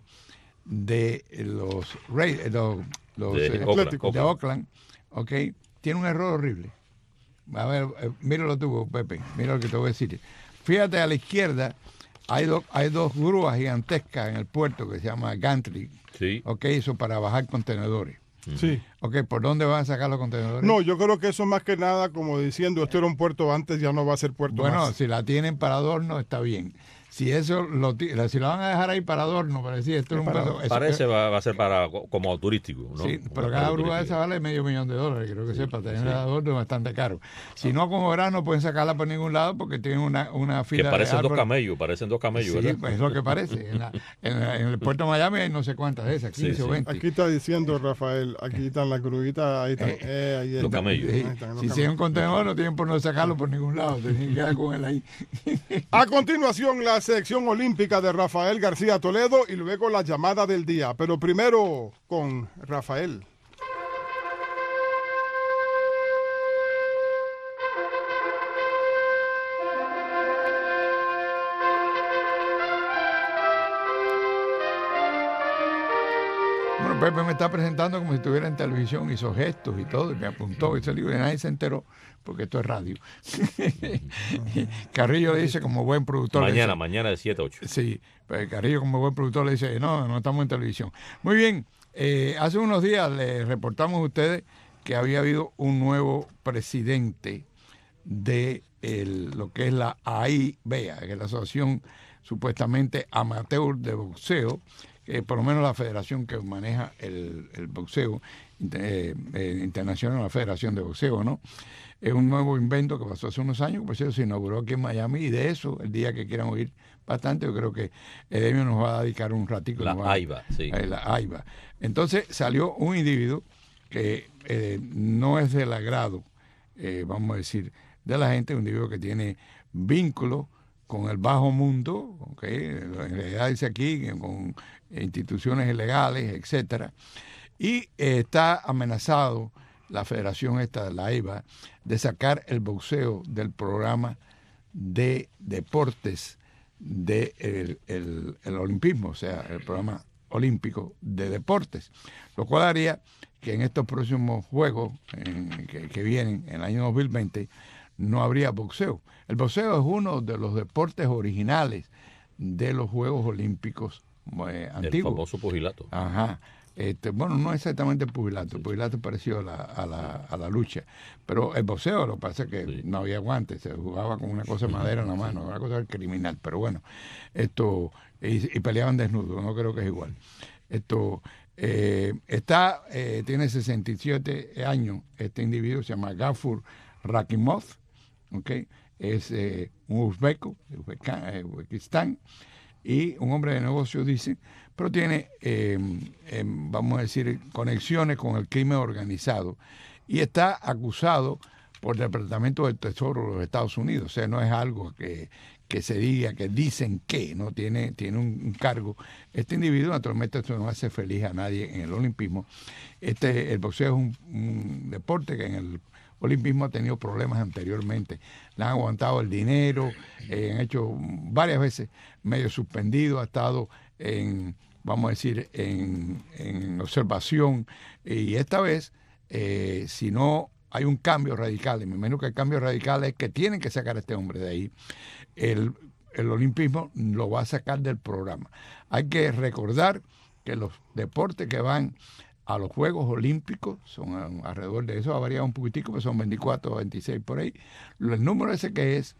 de los Rays, los, los, De eh, Oakland, de Oakland. Oakland, ¿ok? Tiene un error horrible. A ver, eh, míralo tú, Pepe, mira lo que te voy a decir. Fíjate, a la izquierda hay, do- hay dos grúas gigantescas en el puerto que se llama Gantry, Sí. ¿ok? Eso para bajar contenedores. Sí. ¿Ok? ¿Por dónde van a sacar los contenedores? No, yo creo que eso es más que nada como diciendo, esto era un puerto antes, ya no va a ser puerto Bueno, más. si la tienen para adorno, está bien. Si eso lo, ti- si lo van a dejar ahí para adorno, para decir esto es un puerto, eso- Parece va, va a ser para como turístico, ¿no? Sí, pero Una cada parte grúa turística. esa vale medio millón de dólares, creo que sepa, tener sí. el adorno es bastante caro. Si no, como verán, no pueden sacarla por ningún lado porque tienen una, una Que fila parecen de dos árboles. camellos, parecen dos camellos, Sí, ¿verdad? pues es lo que parece. En, la- en la- en el puerto de Miami hay no sé cuántas de esas, quince Sí, o sí. veinte. Aquí está diciendo Rafael, aquí están las gruitas, ahí están. Eh, ahí los están. camellos. Ahí Sí, están los si camellos. es un contenedor, no tienen por no sacarlo por ningún lado, tienen que quedar con él ahí. A continuación, la sección olímpica de Rafael García Toledo y luego la llamada del día. Pero primero con Rafael. Bueno, Pepe me está presentando como si estuviera en televisión, hizo gestos y todo, y me apuntó y se dijo, y nadie se enteró, porque esto es radio. Carrillo le dice, como buen productor. le Mañana, dice- mañana de siete a ocho. Sí, pues Carrillo como buen productor le dice, no, no estamos en televisión. Muy bien, eh, hace unos días le reportamos a ustedes que había habido un nuevo presidente de el- lo que es la A I B A, que es la Asociación supuestamente amateur de boxeo, que por lo menos la federación que maneja el, el boxeo eh, eh, internacional, la Federación de Boxeo, ¿no? Es un nuevo invento que pasó hace unos años, que por cierto se inauguró aquí en Miami, y de eso, el día que quieran oír bastante, yo creo que Edemio nos va a dedicar un ratico. La nos va a- AIBA, sí. eh, la AIBA. Entonces salió un individuo que eh, no es del agrado, eh, vamos a decir, de la gente, un individuo que tiene vínculo con el bajo mundo, ¿okay? En realidad dice aquí, que con instituciones ilegales, etcétera, y eh, está amenazado la federación esta, la AIBA, de sacar el boxeo del programa de deportes del de el, el olimpismo, o sea, el programa olímpico de deportes, lo cual haría que en estos próximos Juegos en- que, que vienen en el año dos mil veinte no habría boxeo. El boxeo es uno de los deportes originales de los Juegos Olímpicos eh, antiguos. El famoso pugilato. Ajá. Este, bueno, no exactamente el pugilato, el pugilato pareció a la, a, la, a la lucha, pero el boxeo, lo que pasa es que sí. no había guantes, se jugaba con una cosa de madera en la mano, una cosa criminal, pero bueno, esto, y, y peleaban desnudos, no creo que es igual. Esto, eh, está, eh, tiene sesenta y siete años, este individuo se llama Gafur Rakimov, ¿okay? Es eh, un uzbeco, de Uzbekistán, y un hombre de negocios, dice, pero tiene, eh, eh, vamos a decir, conexiones con el crimen organizado y está acusado por el Departamento del Tesoro de los Estados Unidos. O sea, no es algo que, que se diga, que dicen que, ¿no? Tiene, tiene un, un cargo. Este individuo, naturalmente, esto no hace feliz a nadie en el olimpismo. Este, el boxeo es un, un deporte que en el olimpismo ha tenido problemas anteriormente. Le han aguantado el dinero, eh, han hecho varias veces medio suspendido, ha estado en, vamos a decir, en, en observación. Y esta vez, eh, si no hay un cambio radical, y me imagino que el cambio radical es que tienen que sacar a este hombre de ahí, el, el olimpismo lo va a sacar del programa. Hay que recordar que los deportes que van a los Juegos Olímpicos, son alrededor de eso, ha variado un poquitico, pero son veinticuatro o veintiséis por ahí. El número ese que es,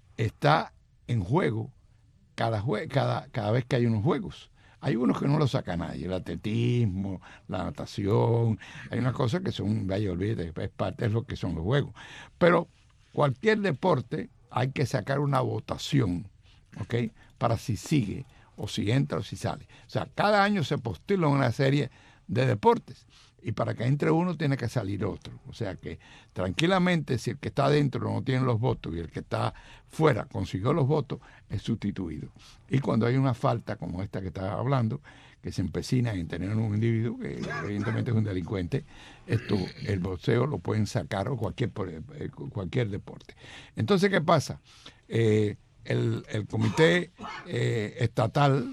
está en juego cada, jue cada, cada vez que hay unos juegos. Hay unos que no lo saca nadie, el atletismo, la natación, hay unas cosas que son, vaya, olvídate, es parte de lo que son los juegos. Pero cualquier deporte hay que sacar una votación, ¿ok? Para si sigue, o si entra, o si sale. O sea, cada año se postula una serie de deportes y para que entre uno tiene que salir otro, o sea que tranquilamente si el que está adentro no tiene los votos y el que está fuera consiguió los votos, es sustituido. Y cuando hay una falta como esta que estaba hablando, que se empecina en tener un individuo que evidentemente es un delincuente, esto, el boxeo lo pueden sacar o cualquier, cualquier deporte. Entonces, ¿qué pasa? Eh, el, el comité eh, estatal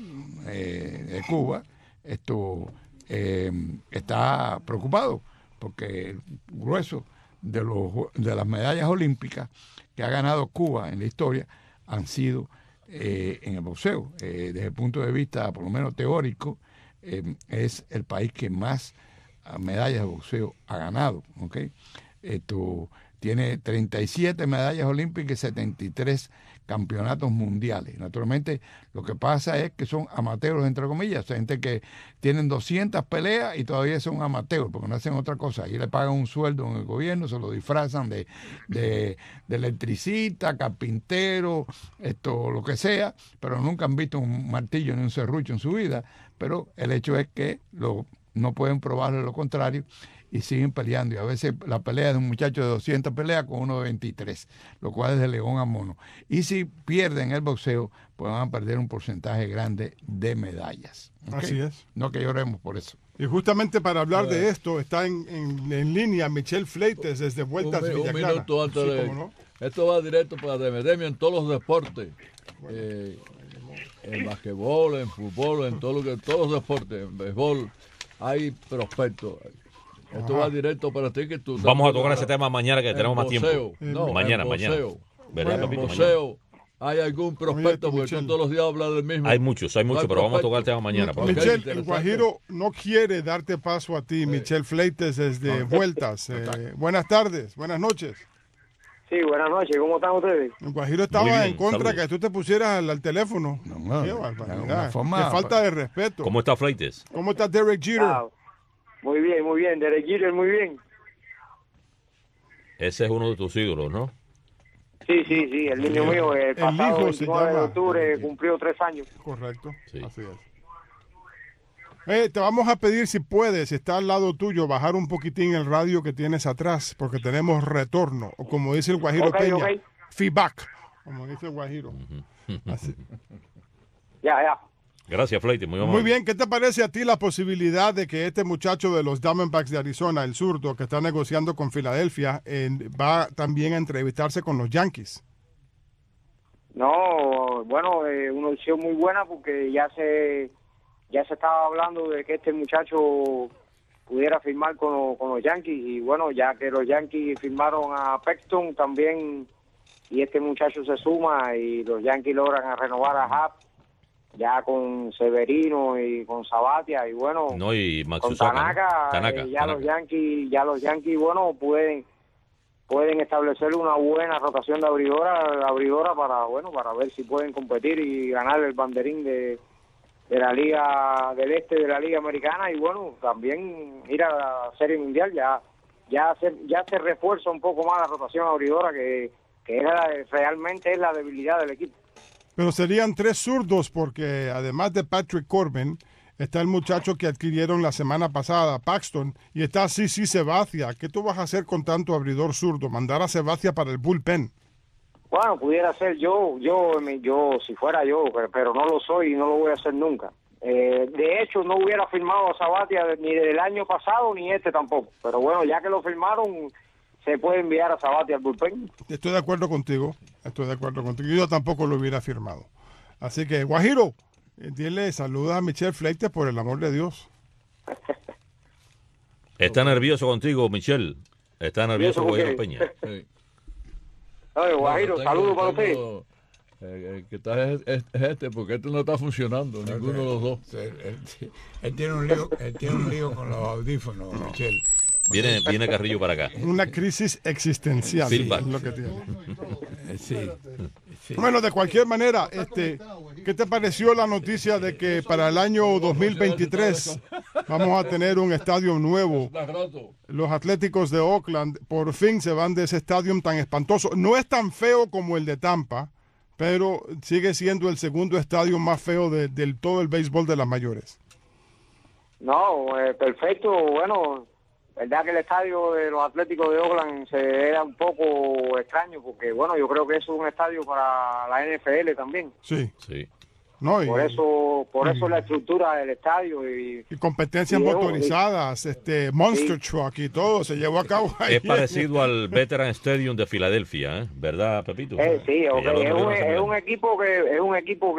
eh, de Cuba, esto Eh, está preocupado porque el grueso de, los, de las medallas olímpicas que ha ganado Cuba en la historia han sido eh, en el boxeo. Eh, desde el punto de vista, por lo menos teórico, eh, es el país que más medallas de boxeo ha ganado. ¿Okay? Esto tiene treinta y siete medallas olímpicas y setenta y tres campeonatos mundiales. Naturalmente, lo que pasa es que son amateurs, entre comillas, gente que tienen doscientas peleas y todavía son amateurs, porque no hacen otra cosa. Ahí le pagan un sueldo en el gobierno, se lo disfrazan de, de, de electricista, carpintero, esto, lo que sea, pero nunca han visto un martillo ni un serrucho en su vida. Pero el hecho es que lo, no pueden probarle lo contrario y siguen peleando. Y a veces la pelea es de un muchacho de doscientas peleas con uno de veintitrés, lo cual es de león a mono. Y si pierden el boxeo, pues van a perder un porcentaje grande de medallas. ¿Okay? Así es. No que lloremos por eso. Y justamente para hablar de esto, está en, en, en línea Michelle Fleites desde Vueltas un, Villa un Clara. minuto antes Sí, de... ¿cómo no? Esto va directo para Demedemio en todos los deportes. Bueno. Eh, en basquetbol, en fútbol, en todo lo que, todos los deportes, en béisbol, hay prospectos. Esto Ajá. va directo para ti que tú... Vamos a tocar ese tema mañana que tenemos más boxeo, tiempo. No, mañana, en mañana. Boxeo. ¿Verdad, en papito? boxeo, Mañana. ¿hay algún prospecto? Oye, porque tú todos los días hablas del mismo. Hay muchos, hay muchos, pero vamos a tocar el tema mañana. Okay, Michelle, el Guajiro no quiere darte paso a ti. Sí. Michelle Fleites desde Vueltas. Eh, buenas tardes, buenas noches. Sí, buenas noches, ¿cómo están ustedes? El Guajiro estaba bien, en contra saludos. Que tú te pusieras al, al teléfono. No, no, Qué barbaridad. Forma, Qué falta de respeto. ¿Cómo está Fleites? ¿Cómo está Derek Jeter? Ah, muy bien, muy bien, Derek Jeter, muy bien. Ese es uno de tus ídolos, ¿no? Sí, sí, sí, el niño mío, el, el pasado veintinueve de octubre cumplió tres años. Correcto, sí. Así es. Eh, te vamos a pedir, si puedes, si está al lado tuyo, bajar un poquitín el radio que tienes atrás, porque tenemos retorno, o como dice el Guajiro okay, Peña, okay. feedback, como dice el Guajiro. Así. Ya, ya. Gracias, Fleites, muy amable. Muy bien, ¿qué te parece a ti la posibilidad de que este muchacho de los Diamondbacks de Arizona, el zurdo, que está negociando con Filadelfia, eh, va también a entrevistarse con los Yankees? No, bueno, eh, una opción muy buena porque ya se ya se estaba hablando de que este muchacho pudiera firmar con, los- con los Yankees. Y bueno, ya que los Yankees firmaron a Paxton también, y este muchacho se suma y los Yankees logran renovar a Happ, ya con Severino y con Sabathia, y bueno, No, y con Matsusaka, ¿no? Tanaka, Tanaka, eh, ya Tanaka. los Yankees, ya los Yankees, bueno, pueden pueden establecer una buena rotación de abridora, abridora para, bueno, para ver si pueden competir y ganar el banderín de, de la Liga del Este, de la Liga Americana, y bueno, también ir a la Serie Mundial. Ya ya se, ya se refuerza un poco más la rotación abridora, que, que es la- realmente es la debilidad del equipo. Pero serían tres zurdos porque además de Patrick Corbin, está el muchacho que adquirieron la semana pasada, Paxton, y está Sisi Sabathia. ¿Qué tú vas a hacer con tanto abridor zurdo? Mandar a Sabathia para el bullpen. Bueno, pudiera ser yo, yo, mi- yo, si fuera yo, pero, pero no lo soy y no lo voy a hacer nunca. Eh, de hecho, no hubiera firmado a Sabathia ni del año pasado ni este tampoco. Pero bueno, ya que lo firmaron, se puede enviar a Sabathia al bullpen. Estoy de acuerdo contigo. Estoy de acuerdo contigo. Yo tampoco lo hubiera firmado. Así que, Guajiro, eh, dile saluda a Michelle Fleites por el amor de Dios. Está nervioso contigo, Michelle. Está nervioso ¿Y eso por Guajiro qué? Peña. Oye, Guajiro, Tengo- saludos para usted. tengo, eh, el que está es, es- es este, porque este no está funcionando, ninguno de los dos. Sí, Él, él tiene un lío, él tiene un lío con los audífonos, Michelle. Viene, viene Carrillo para acá. Una crisis existencial Feedback. es lo que tiene. Eh, Sí. sí. Bueno, de cualquier manera, este, ¿qué te pareció la noticia de que para el año dos mil veintitrés vamos a tener un estadio nuevo? Los Atléticos de Oakland por fin se van de ese estadio tan espantoso. No es tan feo como el de Tampa, pero sigue siendo el segundo estadio más feo de, del todo el béisbol de las mayores. No, eh, perfecto. Bueno, verdad que el estadio de los Atléticos de Oakland se era un poco extraño, porque bueno, yo creo que eso es un estadio para la N F L también. Sí. Sí. No, y, Por eso, por eso y- la estructura del estadio y y competencias y es un- motorizadas, este Monster Truck y todo se llevó a cabo ahí. Es parecido al Veteran Stadium de Filadelfia, ¿eh? ¿Verdad, Pepito? Eh, sí, Que ok, ya lo es, un, tuvieron es hace un equipo que es un equipo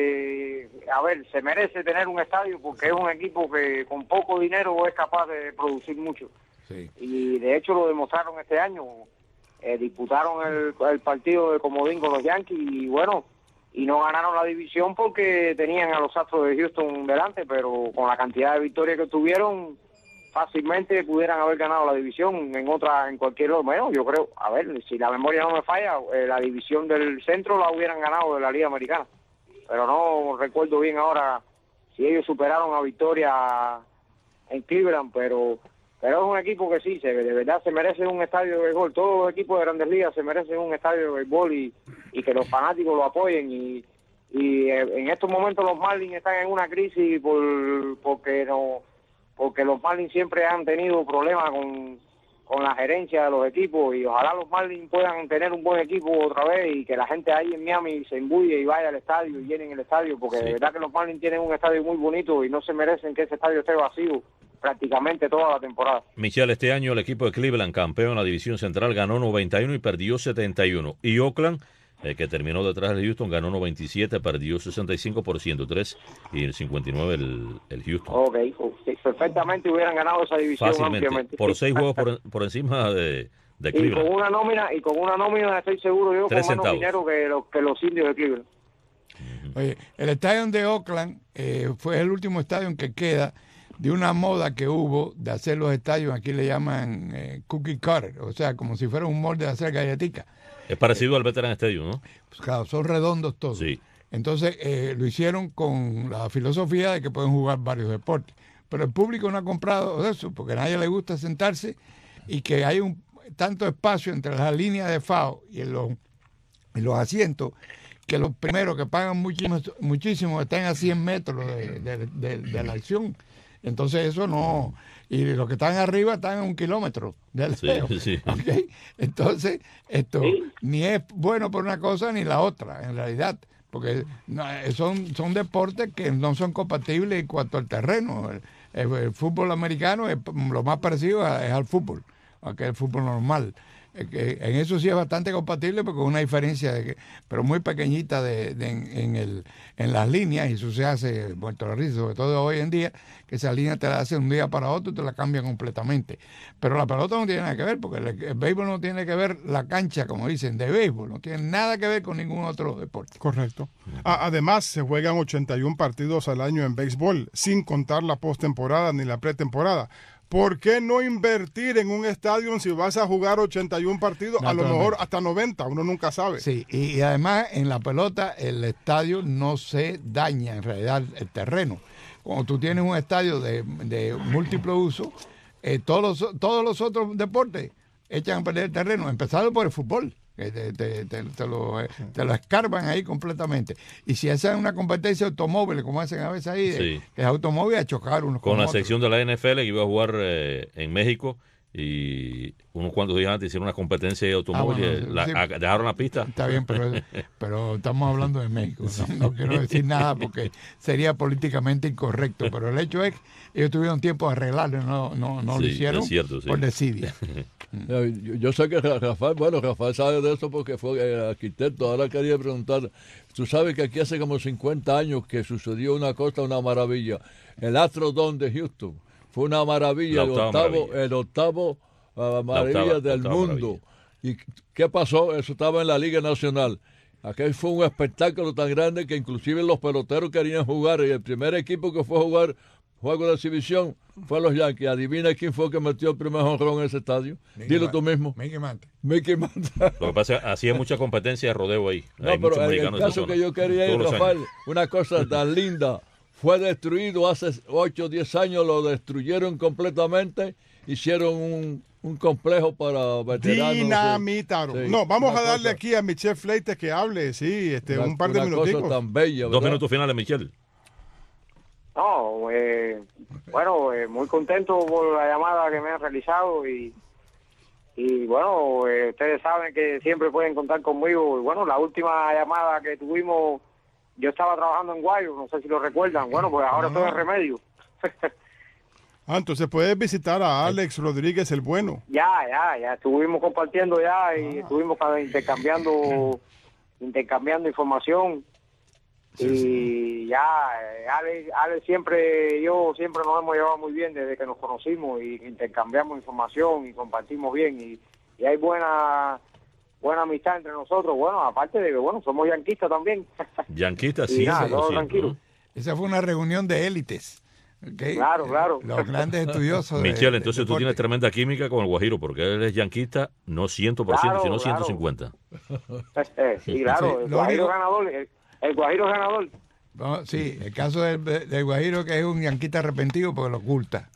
que a ver, se merece tener un estadio porque es un equipo que con poco dinero es capaz de producir mucho. Sí. Y de hecho lo demostraron este año. Eh, disputaron el, el partido de comodín con los Yankees y bueno, y no ganaron la división porque tenían a los Astros de Houston delante, pero con la cantidad de victorias que tuvieron fácilmente pudieran haber ganado la división en otra, en cualquier otro. Bueno, yo creo, a ver, si la memoria no me falla, eh, la división del centro la hubieran ganado de la Liga Americana, pero no recuerdo bien ahora si ellos superaron a Victoria en Cleveland, pero pero es un equipo que sí, se, de verdad se merece un estadio de béisbol. Todos los equipos de Grandes Ligas se merecen un estadio de béisbol y, y que los fanáticos lo apoyen. Y, y eh, en estos momentos los Marlins están en una crisis por, porque no porque los Marlins siempre han tenido problemas con, con la gerencia de los equipos y ojalá los Marlins puedan tener un buen equipo otra vez y que la gente ahí en Miami se imbuye y vaya al estadio y llenen el estadio, porque Sí. de verdad que los Marlins tienen un estadio muy bonito y no se merecen que ese estadio esté vacío prácticamente toda la temporada. Michelle, este año el equipo de Cleveland, campeón en la división central, ganó noventa y uno y perdió setenta y uno. Y Oakland, eh, que terminó detrás de Houston, ganó noventa y siete, perdió sesenta y cinco por ciento tres y el cincuenta y nueve el, el Houston. Ok, sí, perfectamente hubieran ganado esa división Fácilmente, ampliamente. por seis juegos por, por encima de, de Y con Cleveland. una nómina, y con una nómina estoy seguro yo, Tres con menos centavos. dinero que los, que los indios de Cleveland. Oye, el estadio de Oakland eh, fue el último estadio que queda de una moda que hubo de hacer los estadios, aquí le llaman eh, cookie cutter, o sea, como si fuera un molde de hacer galletitas. Es parecido al Veteran Stadium, ¿no? Pues claro, son redondos todos. Sí. Entonces eh, lo hicieron con la filosofía de que pueden jugar varios deportes. Pero el público no ha comprado eso, porque a nadie le gusta sentarse y que hay un tanto espacio entre las líneas de FAO y en los, en los asientos, que los primeros que pagan muchísimo, muchísimo están a cien metros de, de- de- de la acción. Entonces eso no... Y los que están arriba están a un kilómetro del Sí, lejos. sí. ¿Ok? Entonces, esto ni es bueno por una cosa ni la otra, en realidad. Porque no, eh, son, son deportes que no son compatibles en cuanto al terreno. El, el- el fútbol americano es lo más parecido a- es al fútbol, que es el fútbol normal. eh, que en eso sí es bastante compatible porque es una diferencia, de que, pero muy pequeñita de, de en, en, el, en las líneas, y eso se hace en Puerto Rico, sobre todo hoy en día, que esa línea te la hace un día para otro y te la cambia completamente. Pero la pelota no tiene nada que ver, porque el, el béisbol no tiene que ver la cancha, como dicen, de béisbol, no tiene nada que ver con ningún otro deporte. Correcto. A- además, se juegan ochenta y uno partidos al año en béisbol, sin contar la postemporada ni la pretemporada. ¿Por qué no invertir en un estadio si vas a jugar ochenta y uno partidos? A lo mejor hasta noventa, uno nunca sabe. Sí, y, y además en la pelota el estadio no se daña, en realidad el terreno. Cuando tú tienes un estadio de, de múltiplo uso, eh, todos, los, todos los otros deportes echan a perder el terreno, empezando por el fútbol. Que te, te, te, te, lo, te lo escarban ahí completamente. Y si hacen una competencia de automóviles, como hacen a veces ahí, Sí. de, que es automóvil a chocar unos Con la otros. sección de la N F L que iba a jugar eh, en México, y unos cuantos días antes hicieron una competencia de automóviles, Ah, bueno, la- sí. a- dejaron la pista. Está bien, pero, pero estamos hablando de México. No, no quiero decir nada porque sería políticamente incorrecto, pero el hecho es que ellos tuvieron tiempo de arreglarlo, no, no, no lo Sí, hicieron es cierto, sí. por desidia. Yo, yo sé que Ra- Rafael, bueno, Rafael sabe de eso porque fue eh, arquitecto. Ahora quería preguntar, tú sabes que aquí hace como cincuenta años que sucedió una cosa, una maravilla. El Astrodome de Houston fue una maravilla, La el octava octavo, maravilla. el octavo ah, maravilla octava- del octava mundo. ¿Y qué pasó? Eso estaba en la Liga Nacional. Aquel fue un espectáculo tan grande que inclusive los peloteros querían jugar, y el primer equipo que fue a jugar juego de exhibición fue los Yankees. Adivina quién fue que metió el primer jonrón en ese estadio. Mickey Dilo Ma- tú mismo. Mickey Mantle. Mickey Mantle. Lo que pasa es que hacía mucha competencia de rodeo ahí. No, Hay muchos pero en el americanos de esa caso que zona, yo quería ir, todos los Rafael, años. una cosa tan linda, fue destruido hace ocho o diez años, lo destruyeron completamente, hicieron un, un complejo para veteranos. Dinamitaron. Sí, no, vamos una a darle cosa- aquí a Michelle Fleites que hable, sí, este, Una- un par de una cosa minuticos. tan bella, Dos ¿verdad? minutos finales, Michelle. No, eh, bueno, eh, muy contento por la llamada que me han realizado y, y bueno, eh, ustedes saben que siempre pueden contar conmigo. Y bueno, la última llamada que tuvimos, yo estaba trabajando en Guayo, no sé si lo recuerdan. Bueno, pues ahora estoy en Remedio. Ah, entonces puedes visitar a Alex Rodríguez el Bueno. Ya, ya, ya estuvimos compartiendo ya y estuvimos cada- intercambiando, intercambiando información. Y ya, eh, Ale, Ale siempre, yo siempre nos hemos llevado muy bien desde que nos conocimos y intercambiamos información y compartimos bien y, y hay buena buena amistad entre nosotros. Bueno, aparte de que, bueno, somos yanquistas también. Yanquista, Y sí, nada, cien por todo ciento, tranquilo. ¿no? Esa fue una reunión de élites. ¿ok? Claro, claro. Los grandes estudiosos. de- Michelle, de entonces tú deporte. tienes tremenda química con el Guajiro, porque él es yanquista, no cien por ciento, Claro, sino claro. ciento cincuenta. Sí, claro, Sí, el lo Guajiro único- ganador, el, el Guajiro ganador. No, sí, el caso del, del Guajiro, que es un yanquita arrepentido porque lo oculta.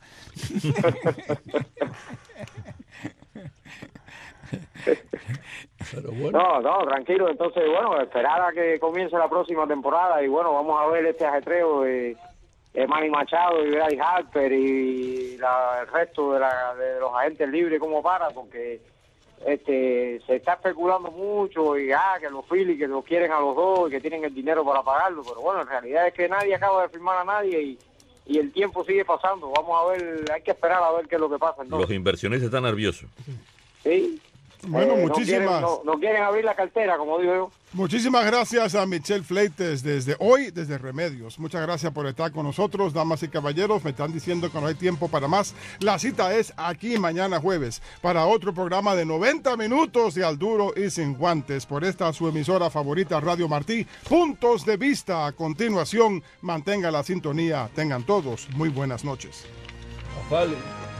Pero bueno, No, no, tranquilo. Entonces, bueno, esperar a que comience la próxima temporada y bueno, vamos a ver este ajetreo de, de Manny Machado y Bryce Harper y la- el resto de, la, de los agentes libres como para, porque este se está especulando mucho y ah, que los Phillies que los quieren a los dos y que tienen el dinero para pagarlo, pero bueno, en realidad es que nadie acaba de firmar a nadie y, y el tiempo sigue pasando. Vamos a ver, hay que esperar a ver qué es lo que pasa entonces. Los inversionistas están nerviosos. Sí. Bueno, Eh, no muchísimas. quieren- No, no quieren abrir la cartera, como digo yo. Muchísimas gracias a Michelle Fleites desde hoy, desde Remedios. Muchas gracias por estar con nosotros, damas y caballeros. Me están diciendo que no hay tiempo para más. La cita es aquí mañana jueves para otro programa de noventa minutos de Al Duro y Sin Guantes por esta su emisora favorita, Radio Martí. Puntos de vista a continuación. Mantenga la sintonía. Tengan todos muy buenas noches. Rafael,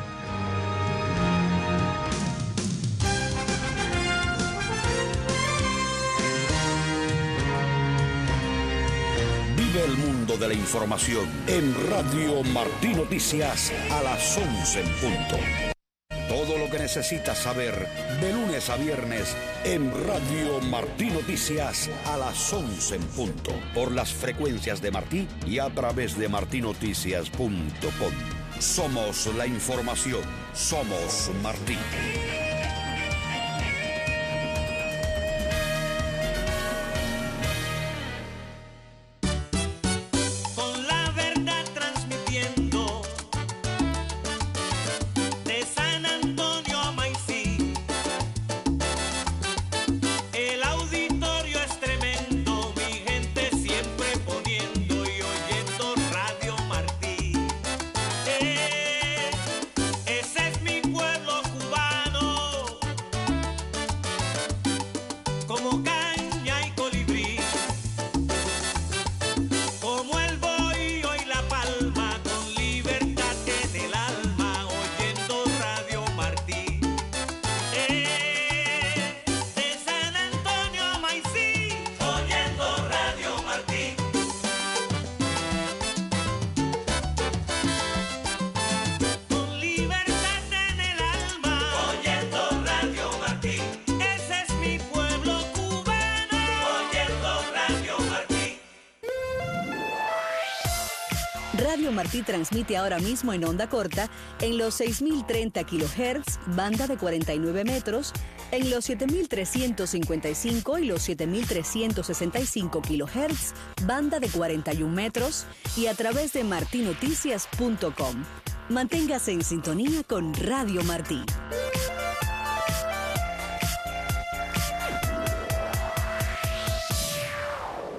Vive el mundo de la información en Radio Martí Noticias a las once en punto. Todo lo que necesitas saber de lunes a viernes en Radio Martí Noticias a las once en punto. Por las frecuencias de Martí y a través de martinoticias punto com. Somos la información. Somos Martí. Con la verdad transmitiendo de San Antonio a Maicí, Radio Martí transmite ahora mismo en onda corta en los seis mil treinta kilohertz, banda de cuarenta y nueve metros, en los siete mil trescientos cincuenta y cinco y los siete mil trescientos sesenta y cinco kilohertz, banda de cuarenta y un metros, y a través de martinoticias punto com. Manténgase en sintonía con Radio Martí.